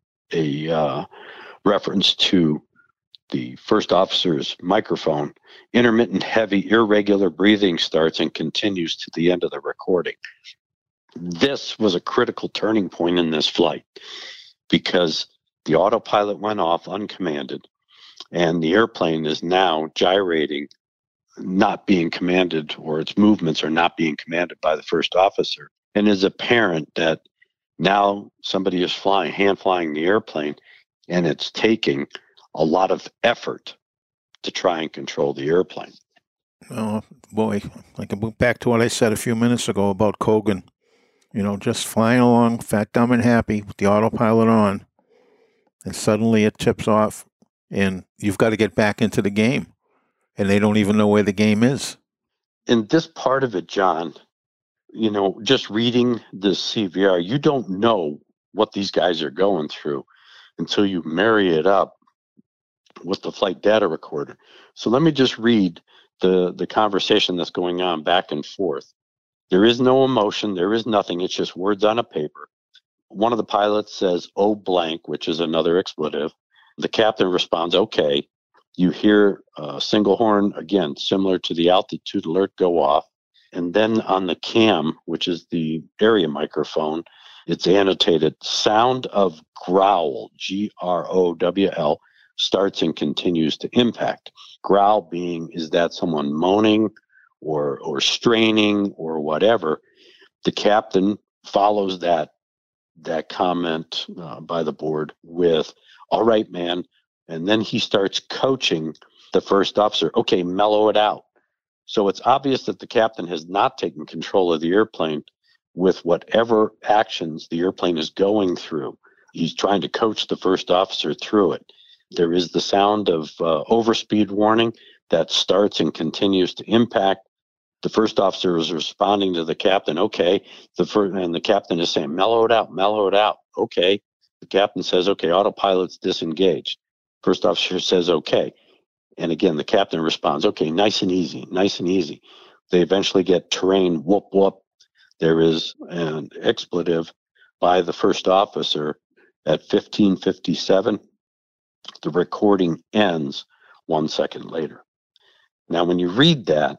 reference to the first officer's microphone, intermittent, heavy, irregular breathing starts and continues to the end of the recording. This was a critical turning point in this flight, because the autopilot went off uncommanded, and the airplane is now gyrating, not being commanded, or its movements are not being commanded by the first officer. And it's apparent that now somebody is hand flying the airplane, and it's taking a lot of effort to try and control the airplane. Oh, boy, I can move back to what I said a few minutes ago about Kogan. Just flying along, fat, dumb, and happy with the autopilot on. And suddenly it tips off, and you've got to get back into the game. And they don't even know where the game is. In this part of it, John, just reading this CVR, you don't know what these guys are going through until you marry it up with the flight data recorder. So let me just read the conversation that's going on back and forth. There is no emotion. There is nothing. It's just words on a paper. One of the pilots says, "Oh, blank," which is another expletive. The captain responds, "Okay." You hear a single horn, again, similar to the altitude alert, go off. And then on the cam, which is the area microphone, it's annotated, "Sound of growl," GROWL, starts and continues to impact. Growl being, is that someone moaning or straining or whatever? The captain follows that comment by the board with, "All right, man." And then he starts coaching the first officer. "Okay, mellow it out." So it's obvious that the captain has not taken control of the airplane with whatever actions the airplane is going through. He's trying to coach the first officer through it. There is the sound of overspeed warning that starts and continues to impact. The first officer is responding to the captain, "Okay." And the captain is saying, "Mellow it out, mellow it out." "Okay." The captain says, "Okay, autopilot's disengaged." First officer says, "Okay." And again, the captain responds, "Okay, nice and easy, nice and easy." They eventually get terrain, whoop, whoop. There is an expletive by the first officer at 15:57. The recording ends 1 second later. Now, when you read that,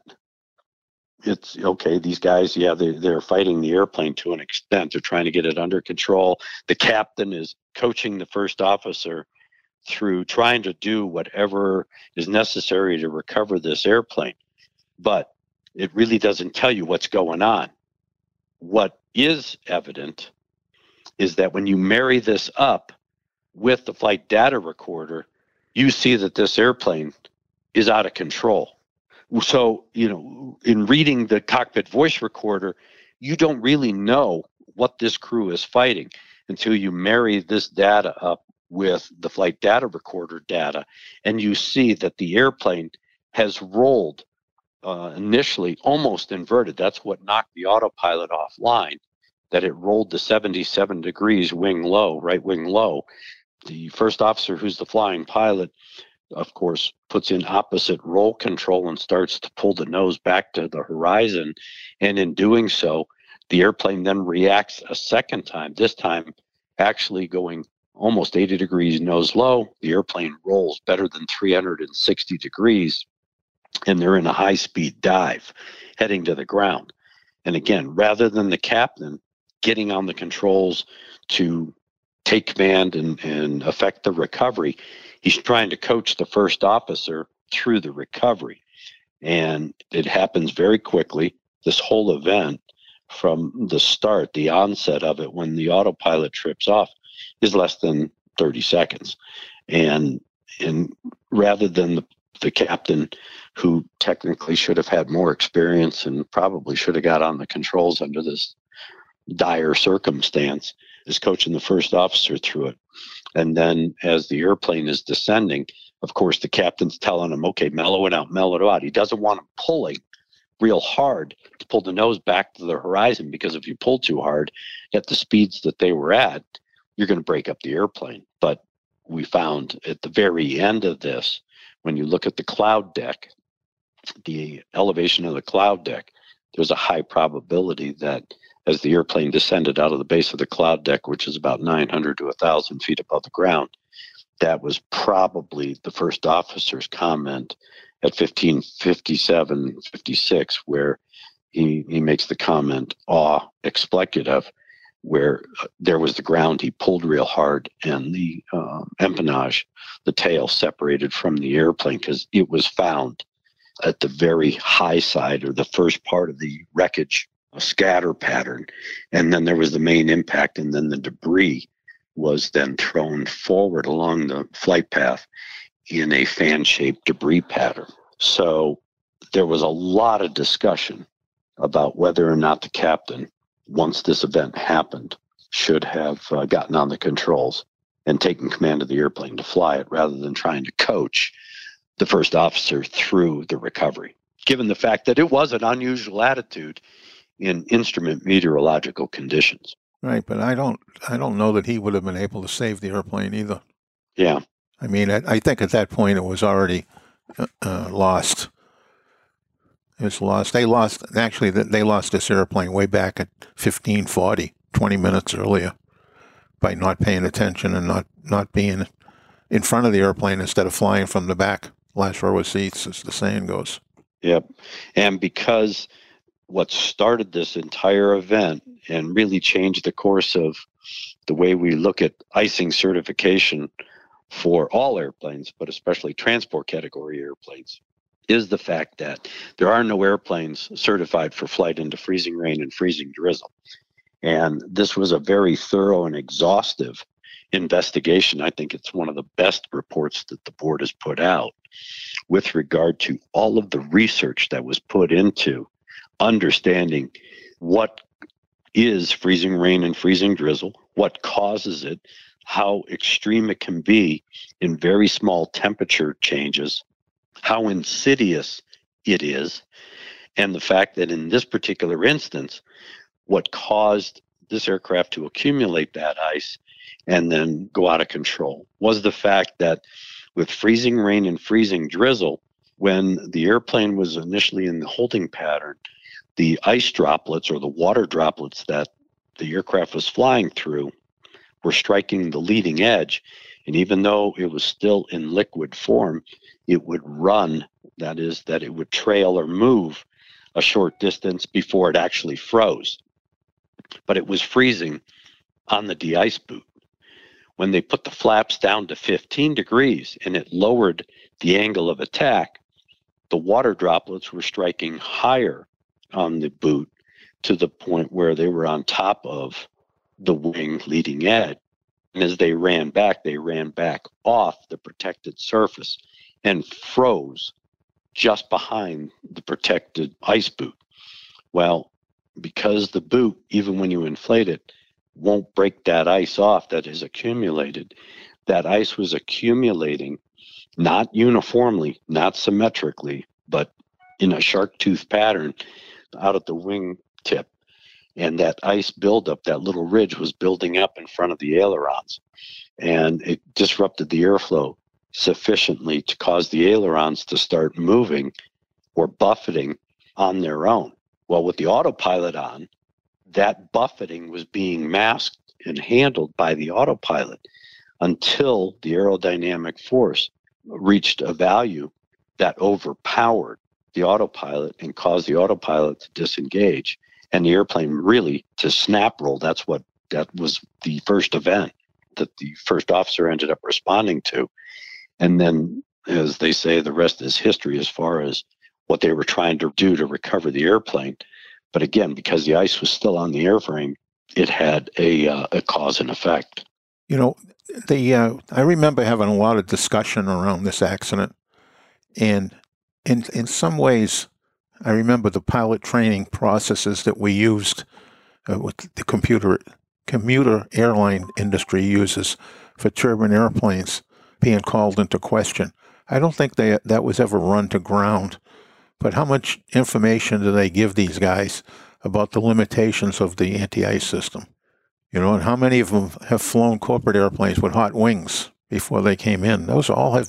it's okay. These guys, yeah, they're fighting the airplane to an extent. They're trying to get it under control. The captain is coaching the first officer through trying to do whatever is necessary to recover this airplane. But it really doesn't tell you what's going on. What is evident is that when you marry this up with the flight data recorder, you see that this airplane is out of control. So, in reading the cockpit voice recorder, you don't really know what this crew is fighting until you marry this data up with the flight data recorder data, and you see that the airplane has rolled initially almost inverted. That's what knocked the autopilot offline, that it rolled to 77 degrees wing low, right wing low. The first officer, who's the flying pilot, of course, puts in opposite roll control and starts to pull the nose back to the horizon. And in doing so, the airplane then reacts a second time, this time actually going almost 80 degrees nose low. The airplane rolls better than 360 degrees, and they're in a high-speed dive heading to the ground. And again, rather than the captain getting on the controls to take command and affect the recovery, he's trying to coach the first officer through the recovery. And it happens very quickly. This whole event, from the start, the onset of it, when the autopilot trips off, is less than 30 seconds. And rather than the captain, who technically should have had more experience and probably should have got on the controls under this dire circumstance, is coaching the first officer through it. And then as the airplane is descending, of course, the captain's telling him, "Okay, mellow it out, mellow it out." He doesn't want him pulling real hard to pull the nose back to the horizon, because if you pull too hard at the speeds that they were at, you're going to break up the airplane. But we found at the very end of this, when you look at the cloud deck, the elevation of the cloud deck, there's a high probability that as the airplane descended out of the base of the cloud deck, which is about 900 to 1,000 feet above the ground, that was probably the first officer's comment at 15:57, 56, where he makes the comment, "aw," expletive, where there was the ground, he pulled real hard, and the empennage, the tail, separated from the airplane because it was found at the very high side, or the first part of the wreckage, a scatter pattern. And then there was the main impact, and then the debris was then thrown forward along the flight path in a fan-shaped debris pattern. So there was a lot of discussion about whether or not the captain, once this event happened, should have gotten on the controls and taken command of the airplane to fly it rather than trying to coach the first officer through the recovery, given the fact that it was an unusual attitude in instrument meteorological conditions. Right, but I don't know that he would have been able to save the airplane either. Yeah. I mean, I think at that point it was already lost. It was lost. They lost this airplane way back at 1540, 20 minutes earlier, by not paying attention and not being in front of the airplane instead of flying from the back, last row of seats, as the saying goes. Yep. And because what started this entire event and really changed the course of the way we look at icing certification for all airplanes, but especially transport category airplanes, is the fact that there are no airplanes certified for flight into freezing rain and freezing drizzle. And this was a very thorough and exhaustive investigation. I think it's one of the best reports that the board has put out with regard to all of the research that was put into understanding what is freezing rain and freezing drizzle, what causes it, how extreme it can be in very small temperature changes, how insidious it is, and the fact that in this particular instance, what caused this aircraft to accumulate that ice and then go out of control was the fact that with freezing rain and freezing drizzle, when the airplane was initially in the holding pattern, the ice droplets or the water droplets that the aircraft was flying through were striking the leading edge. And even though it was still in liquid form, it would run, that is, that it would trail or move a short distance before it actually froze. But it was freezing on the de-ice boot. When they put the flaps down to 15 degrees and it lowered the angle of attack, the water droplets were striking higher on the boot to the point where they were on top of the wing leading edge. And as they ran back off the protected surface and froze just behind the protected ice boot. Well, because the boot, even when you inflate it, won't break that ice off that is accumulated, that ice was accumulating not uniformly, not symmetrically, but in a shark tooth pattern out at the wing tip. And that ice buildup, that little ridge, was building up in front of the ailerons. And it disrupted the airflow sufficiently to cause the ailerons to start moving or buffeting on their own. Well, with the autopilot on, that buffeting was being masked and handled by the autopilot until the aerodynamic force reached a value that overpowered the autopilot and caused the autopilot to disengage and the airplane really to snap roll. That was the first event that the first officer ended up responding to. And then, as they say, the rest is history as far as what they were trying to do to recover the airplane. But again, because the ice was still on the airframe, it had a cause and effect. You know, I remember having a lot of discussion around this accident, and in some ways, I remember the pilot training processes that we used, what the commuter airline industry uses for turbine airplanes being called into question. I don't think that was ever run to ground. But how much information do they give these guys about the limitations of the anti-ice system? You know, and how many of them have flown corporate airplanes with hot wings before they came in? Those all have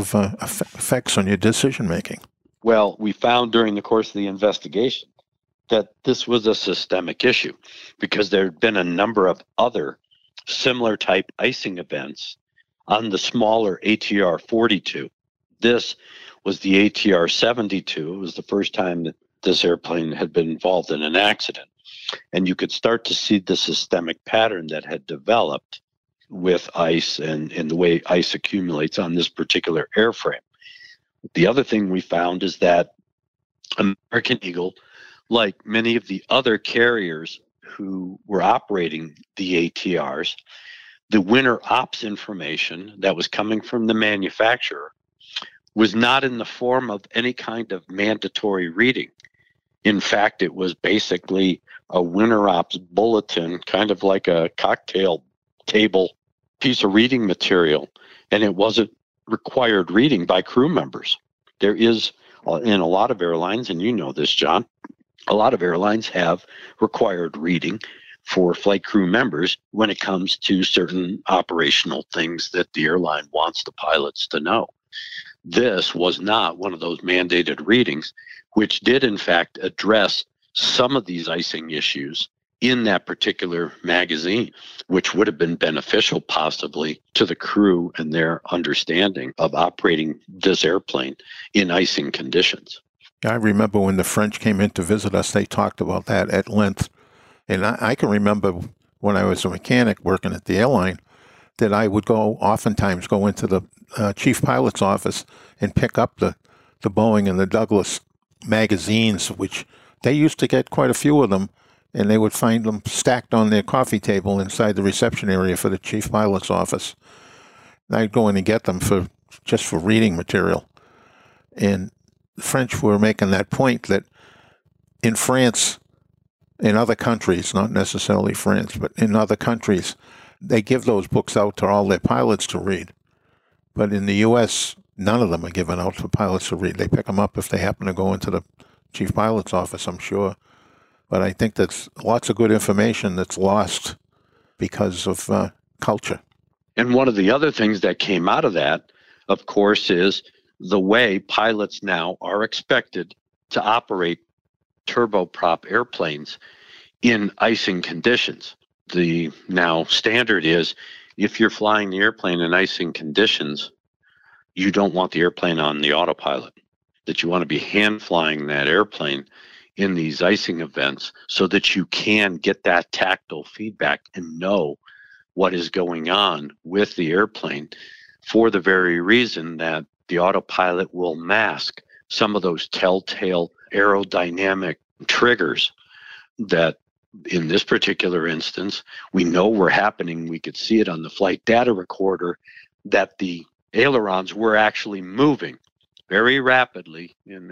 effects on your decision making. Well, we found during the course of the investigation that this was a systemic issue because there had been a number of other similar type icing events on the smaller ATR 42. This was the ATR 72. It was the first time that this airplane had been involved in an accident. And you could start to see the systemic pattern that had developed with ice and the way ice accumulates on this particular airframe. The other thing we found is that American Eagle, like many of the other carriers who were operating the ATRs, the winter ops information that was coming from the manufacturer was not in the form of any kind of mandatory reading. In fact, it was basically a winter ops bulletin, kind of like a cocktail table piece of reading material, and it wasn't required reading by crew members. There is, in a lot of airlines, and you know this, John, a lot of airlines have required reading for flight crew members when it comes to certain operational things that the airline wants the pilots to know. This was not one of those mandated readings, which did in fact address some of these icing issues in that particular magazine, which would have been beneficial possibly to the crew and their understanding of operating this airplane in icing conditions. I remember when the French came in to visit us, they talked about that at length. And I can remember when I was a mechanic working at the airline that I would oftentimes go into the chief pilot's office and pick up the Boeing and the Douglas magazines, which they used to get quite a few of them, and they would find them stacked on their coffee table inside the reception area for the chief pilot's office. And I'd go in and get them just for reading material. And the French were making that point that in France, in other countries, not necessarily France, but in other countries, they give those books out to all their pilots to read. But in the U.S., none of them are given out for pilots to read. They pick them up if they happen to go into the chief pilot's office, I'm sure. But I think that's lots of good information that's lost because of culture. And one of the other things that came out of that, of course, is the way pilots now are expected to operate turboprop airplanes in icing conditions. The now standard is if you're flying the airplane in icing conditions, you don't want the airplane on the autopilot, that you want to be hand flying that airplane in these icing events so that you can get that tactile feedback and know what is going on with the airplane, for the very reason that the autopilot will mask some of those telltale aerodynamic triggers that in this particular instance we know were happening. We could see it on the flight data recorder that the ailerons were actually moving very rapidly in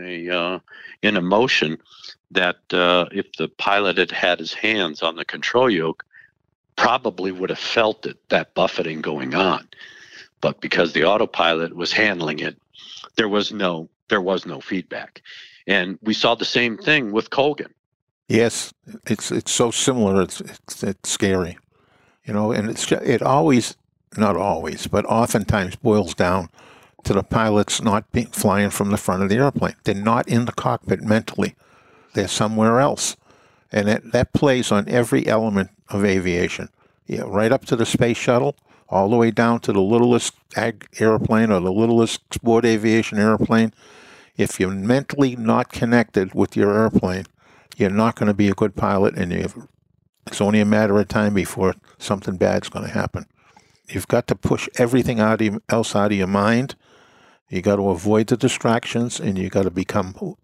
a motion that if the pilot had had his hands on the control yoke, probably would have felt it, that buffeting going on. But because the autopilot was handling it, there was no feedback. And we saw the same thing with Colgan. Yes, it's so similar. It's scary, and it always, not always, but oftentimes boils down to the pilots not flying from the front of the airplane. They're not in the cockpit mentally. They're somewhere else. And that plays on every element of aviation. Yeah, right up to the space shuttle, all the way down to the littlest ag airplane or the littlest sport aviation airplane. If you're mentally not connected with your airplane, you're not going to be a good pilot, and it's only a matter of time before something bad's going to happen. You've got to push everything else out of your mind. You got to avoid the distractions, and you got to become,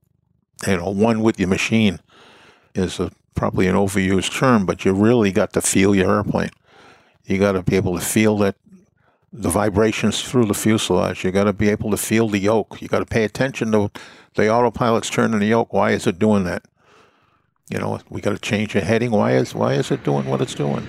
one with your machine. Is probably an overused term, but you really got to feel your airplane. You got to be able to feel the vibrations through the fuselage. You got to be able to feel the yoke. You got to pay attention to the autopilot's turning the yoke. Why is it doing that? We got to change the heading. Why is it doing what it's doing?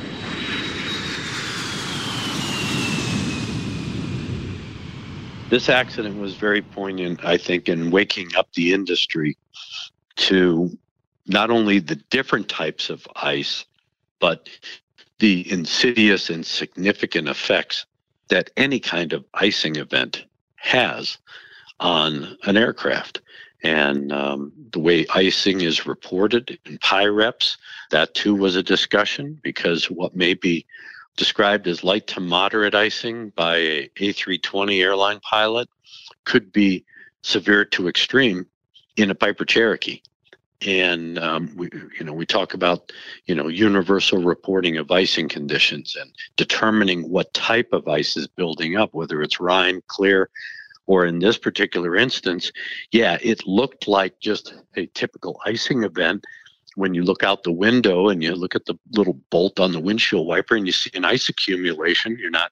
This accident was very poignant, I think, in waking up the industry to not only the different types of ice, but the insidious and significant effects that any kind of icing event has on an aircraft. And the way icing is reported in PIREPs, that too was a discussion, because what may be described as light to moderate icing by a A320 airline pilot could be severe to extreme in a Piper Cherokee. And we talk about universal reporting of icing conditions and determining what type of ice is building up, whether it's Rhine, clear, or in this particular instance, it looked like just a typical icing event. When you look out the window and you look at the little bolt on the windshield wiper and you see an ice accumulation, you're not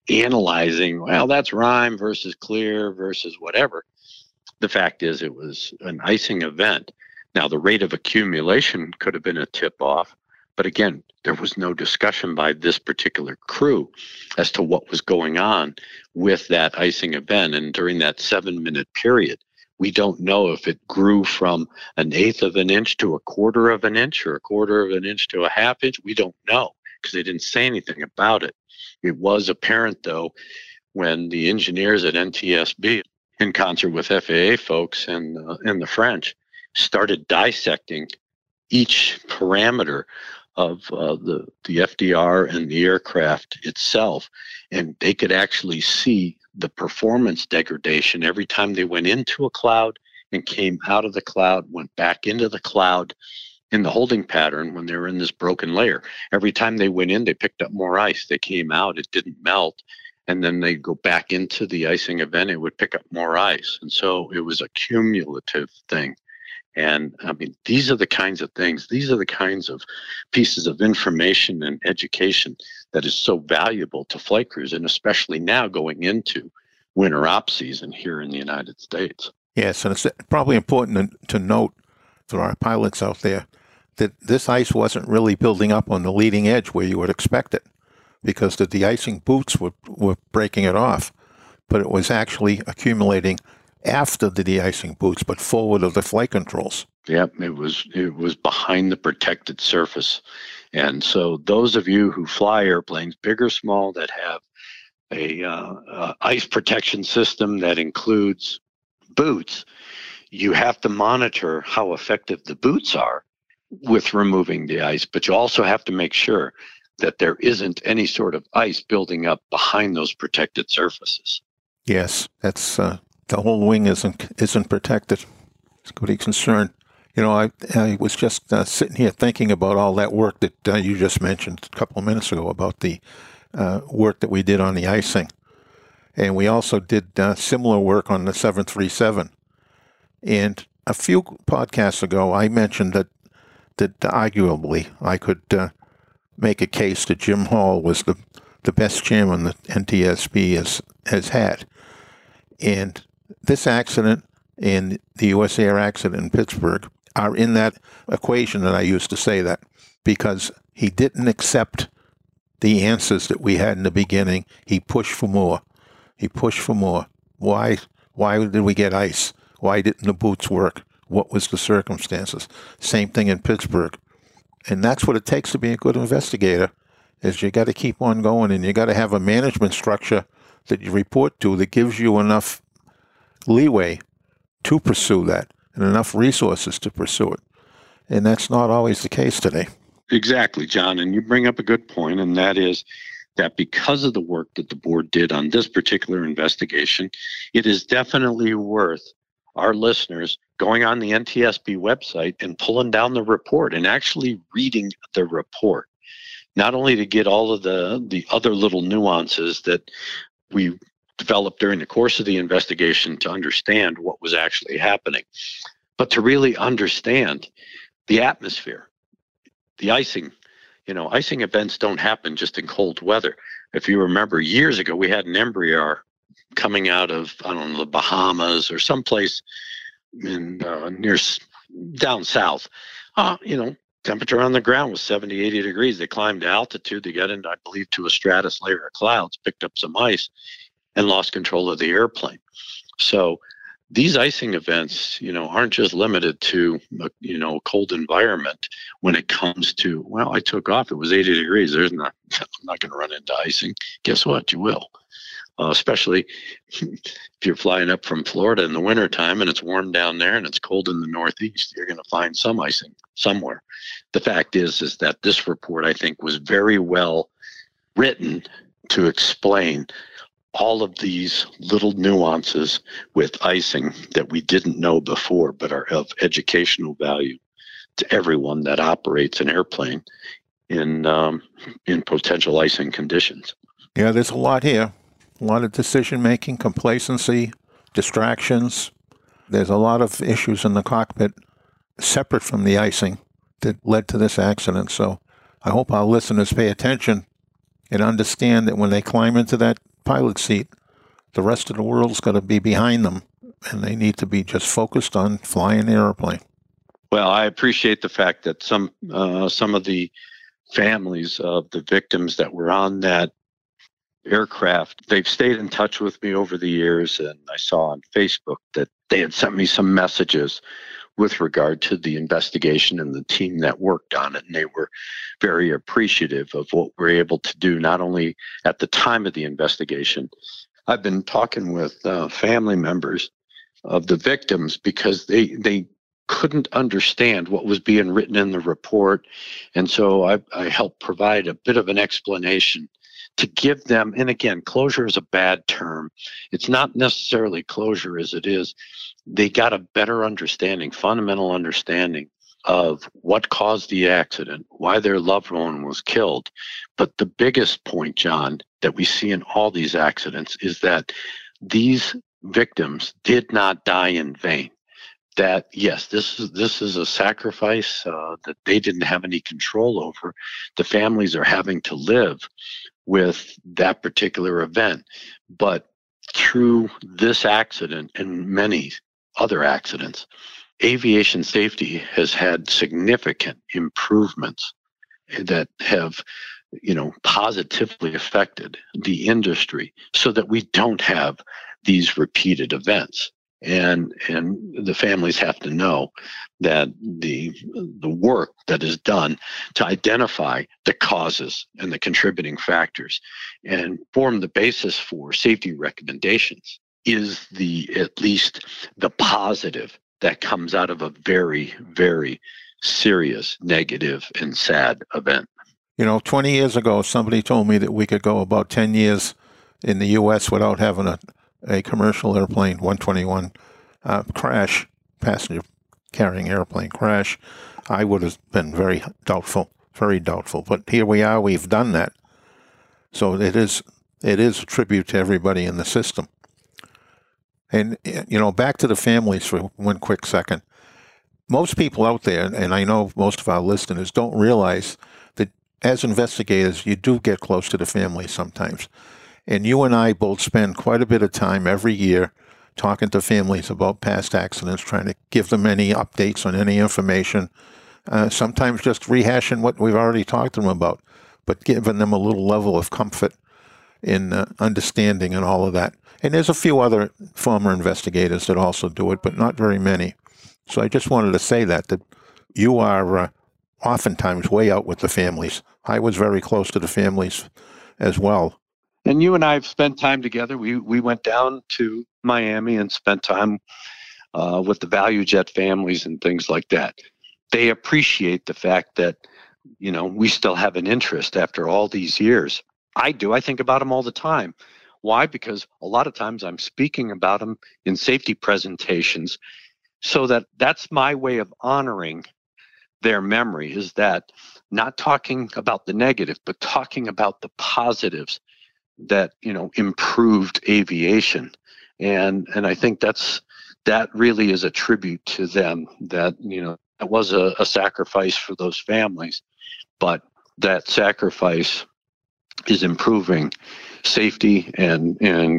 analyzing, well, that's rime versus clear versus whatever. The fact is it was an icing event. Now, the rate of accumulation could have been a tip-off, but again, there was no discussion by this particular crew as to what was going on with that icing event. And during that 7-minute period, we don't know if it grew from 1/8 of an inch to 1/4 of an inch or 1/4 of an inch to 1/2 inch. We don't know because they didn't say anything about it. It was apparent, though, when the engineers at NTSB, in concert with FAA folks and the French, started dissecting each parameter of the FDR and the aircraft itself, and they could actually see the performance degradation every time they went into a cloud and came out of the cloud, went back into the cloud in the holding pattern when they were in this broken layer. Every time they went in, they picked up more ice. They came out, it didn't melt. And then they'd go back into the icing event, it would pick up more ice. And so it was a cumulative thing. And I mean, these are the kinds of things, these are the kinds of pieces of information and education that is so valuable to flight crews, and especially now going into winter op season here in the United States. Yes, and it's probably important to note to our pilots out there that this ice wasn't really building up on the leading edge where you would expect it, because the de-icing boots were breaking it off, but it was actually accumulating after the de-icing boots, but forward of the flight controls. Yep, it was behind the protected surface. And so those of you who fly airplanes, big or small, that have a ice protection system that includes boots, you have to monitor how effective the boots are with removing the ice, but you also have to make sure that there isn't any sort of ice building up behind those protected surfaces. Yes, that's the whole wing isn't protected. It's a good concern. You know, I was just sitting here thinking about all that work that you just mentioned a couple of minutes ago about the work that we did on the icing. And we also did similar work on the 737. And a few podcasts ago, I mentioned that arguably I could make a case that Jim Hall was the best chairman that NTSB has had. And this accident and the U.S. Air accident in Pittsburgh are in that equation that I used to say that, because he didn't accept the answers that we had in the beginning. He pushed for more. Why did we get ice? Why didn't the boots work? What was the circumstances? Same thing in Pittsburgh. And that's what it takes to be a good investigator, is you got to keep on going, and you got to have a management structure that you report to that gives you enough leeway to pursue that and enough resources to pursue it. And that's not always the case today. Exactly, John. And you bring up a good point, and that is that because of the work that the board did on this particular investigation, it is definitely worth our listeners going on the NTSB website and pulling down the report and actually reading the report, not only to get all of the other little nuances that we developed during the course of the investigation to understand what was actually happening, but to really understand the atmosphere, the icing. You know, icing events don't happen just in cold weather. If you remember, years ago, we had an Embraer coming out of, I don't know, the Bahamas or someplace in near down south. Temperature on the ground was 70, 80 degrees. They climbed to altitude. They got into, I believe, to a stratus layer of clouds, picked up some ice, and lost control of the airplane. So these icing events, aren't just limited to, a cold environment. When it comes to, well, I took off, it was 80 degrees. I'm not going to run into icing. Guess what? You will. Especially if you're flying up from Florida in the wintertime and it's warm down there and it's cold in the Northeast, you're going to find some icing somewhere. The fact is that this report, I think, was very well written to explain all of these little nuances with icing that we didn't know before, but are of educational value to everyone that operates an airplane in potential icing conditions. Yeah, there's a lot here. A lot of decision-making, complacency, distractions. There's a lot of issues in the cockpit separate from the icing that led to this accident. So I hope our listeners pay attention and understand that when they climb into that pilot seat, the rest of the world's got to be behind them, and they need to be just focused on flying the airplane. Well, I appreciate the fact that some of the families of the victims that were on that aircraft, they've stayed in touch with me over the years, and I saw on Facebook that they had sent me some messages with regard to the investigation and the team that worked on it, and they were very appreciative of what we're able to do, not only at the time of the investigation. I've been talking with family members of the victims because they couldn't understand what was being written in the report, and so I helped provide a bit of an explanation to give them, and again, closure is a bad term. It's not necessarily closure as it is. They got a better understanding, fundamental understanding of what caused the accident, why their loved one was killed. But the biggest point, John, that we see in all these accidents is that these victims did not die in vain. That, yes, this is a sacrifice that they didn't have any control over. The families are having to live with that particular event. But through this accident and many other accidents, aviation safety has had significant improvements that have, positively affected the industry so that we don't have these repeated events. And the families have to know that the work that is done to identify the causes and the contributing factors and form the basis for safety recommendations is at least the positive that comes out of a very, very serious, negative, and sad event. 20 years ago, somebody told me that we could go about 10 years in the U.S. without having a commercial airplane, 121 crash, passenger carrying airplane crash. I would have been very doubtful. But here we are, we've done that. So it is a tribute to everybody in the system. And, back to the families for one quick second. Most people out there, and I know most of our listeners, don't realize that as investigators, you do get close to the family sometimes. And you and I both spend quite a bit of time every year talking to families about past accidents, trying to give them any updates on any information, sometimes just rehashing what we've already talked to them about, but giving them a little level of comfort in understanding and all of that. And there's a few other former investigators that also do it, but not very many. So I just wanted to say that you are oftentimes way out with the families. I was very close to the families as well. And you and I have spent time together. We went down to Miami and spent time with the ValueJet families and things like that. They appreciate the fact that, we still have an interest after all these years. I do. I think about them all the time. Why? Because a lot of times I'm speaking about them in safety presentations, so that's my way of honoring their memory, is that not talking about the negative, but talking about the positives that improved aviation, and I think that really is a tribute to them. That it was a sacrifice for those families, but that sacrifice is improving safety and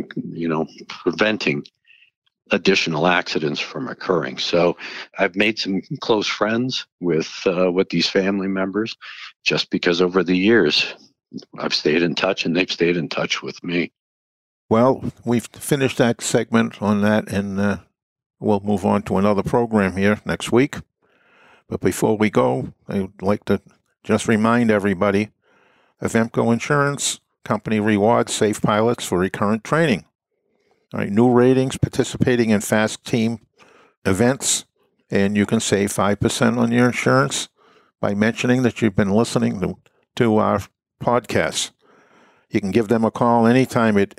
preventing additional accidents from occurring. So I've made some close friends with these family members, just because over the years I've stayed in touch and they've stayed in touch with me. Well, we've finished that segment on that, and we'll move on to another program here next week. But before we go, I would like to just remind everybody of Avemco Insurance Company rewards safe pilots for recurrent training. All right, new ratings, participating in fast team events, and you can save 5% on your insurance by mentioning that you've been listening to our podcasts. You can give them a call anytime at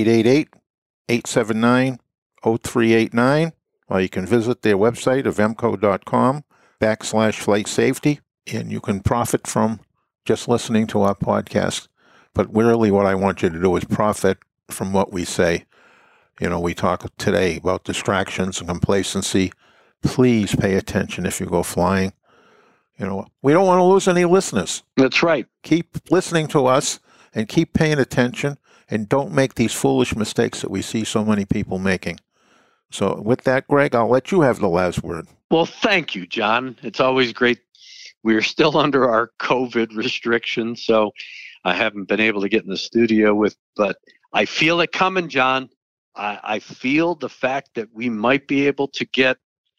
888-879-0389, or you can visit their website, avemco.com/flight safety, and you can profit from just listening to our podcast. But really what I want you to do is profit from what we say. We talk today about distractions and complacency. Please pay attention if you go flying. We don't want to lose any listeners. That's right. Keep listening to us and keep paying attention, and don't make these foolish mistakes that we see so many people making. So with that, Greg, I'll let you have the last word. Well, thank you, John. It's always great. We're still under our COVID restrictions, so I haven't been able to get in the studio but I feel it coming, John. I feel the fact that we might be able to get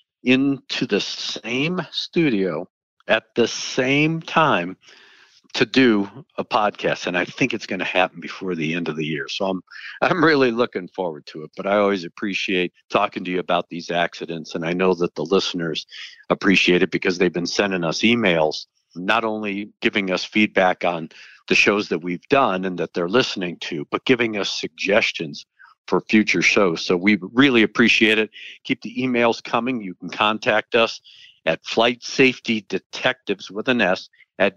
into the same studio at the same time to do a podcast, and I think it's going to happen before the end of the year. So I'm really looking forward to it. But I always appreciate talking to you about these accidents, and I know that the listeners appreciate it because they've been sending us emails, not only giving us feedback on the shows that we've done and that they're listening to, but giving us suggestions for future shows. So we really appreciate it. Keep the emails coming. You can contact us at flightsafetydetectives with an S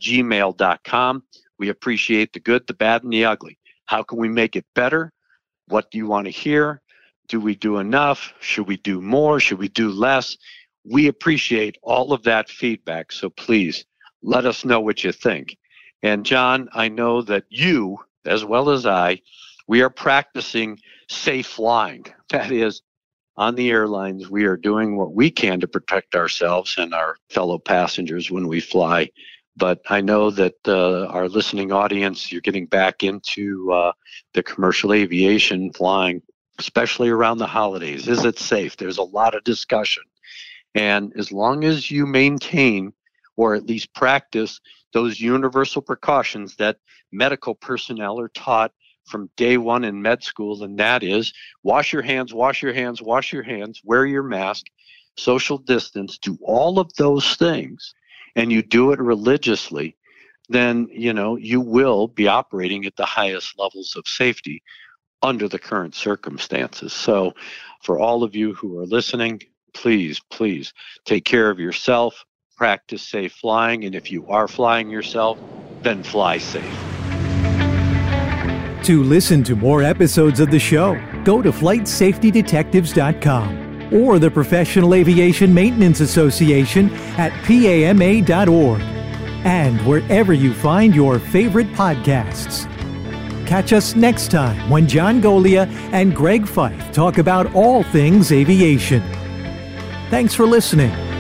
@gmail.com. We appreciate the good, the bad, and the ugly. How can we make it better? What do you want to hear? Do we do enough? Should we do more? Should we do less? We appreciate all of that feedback. So please let us know what you think. And John, I know that you, as well as I, we are practicing safe flying. That is, on the airlines, we are doing what we can to protect ourselves and our fellow passengers when we fly. But I know that our listening audience, you're getting back into the commercial aviation flying, especially around the holidays. Is it safe? There's a lot of discussion. And as long as you maintain or at least practice those universal precautions that medical personnel are taught from day one in med school, and that is wash your hands, wash your hands, wash your hands, wear your mask, social distance, do all of those things, and you do it religiously, then, you will be operating at the highest levels of safety under the current circumstances. So for all of you who are listening, please take care of yourself, practice safe flying, and if you are flying yourself, then fly safe. To listen to more episodes of the show, go to flightsafetydetectives.com or the Professional Aviation Maintenance Association at PAMA.org and wherever you find your favorite podcasts. Catch us next time when John Golia and Greg Fife talk about all things aviation. Thanks for listening.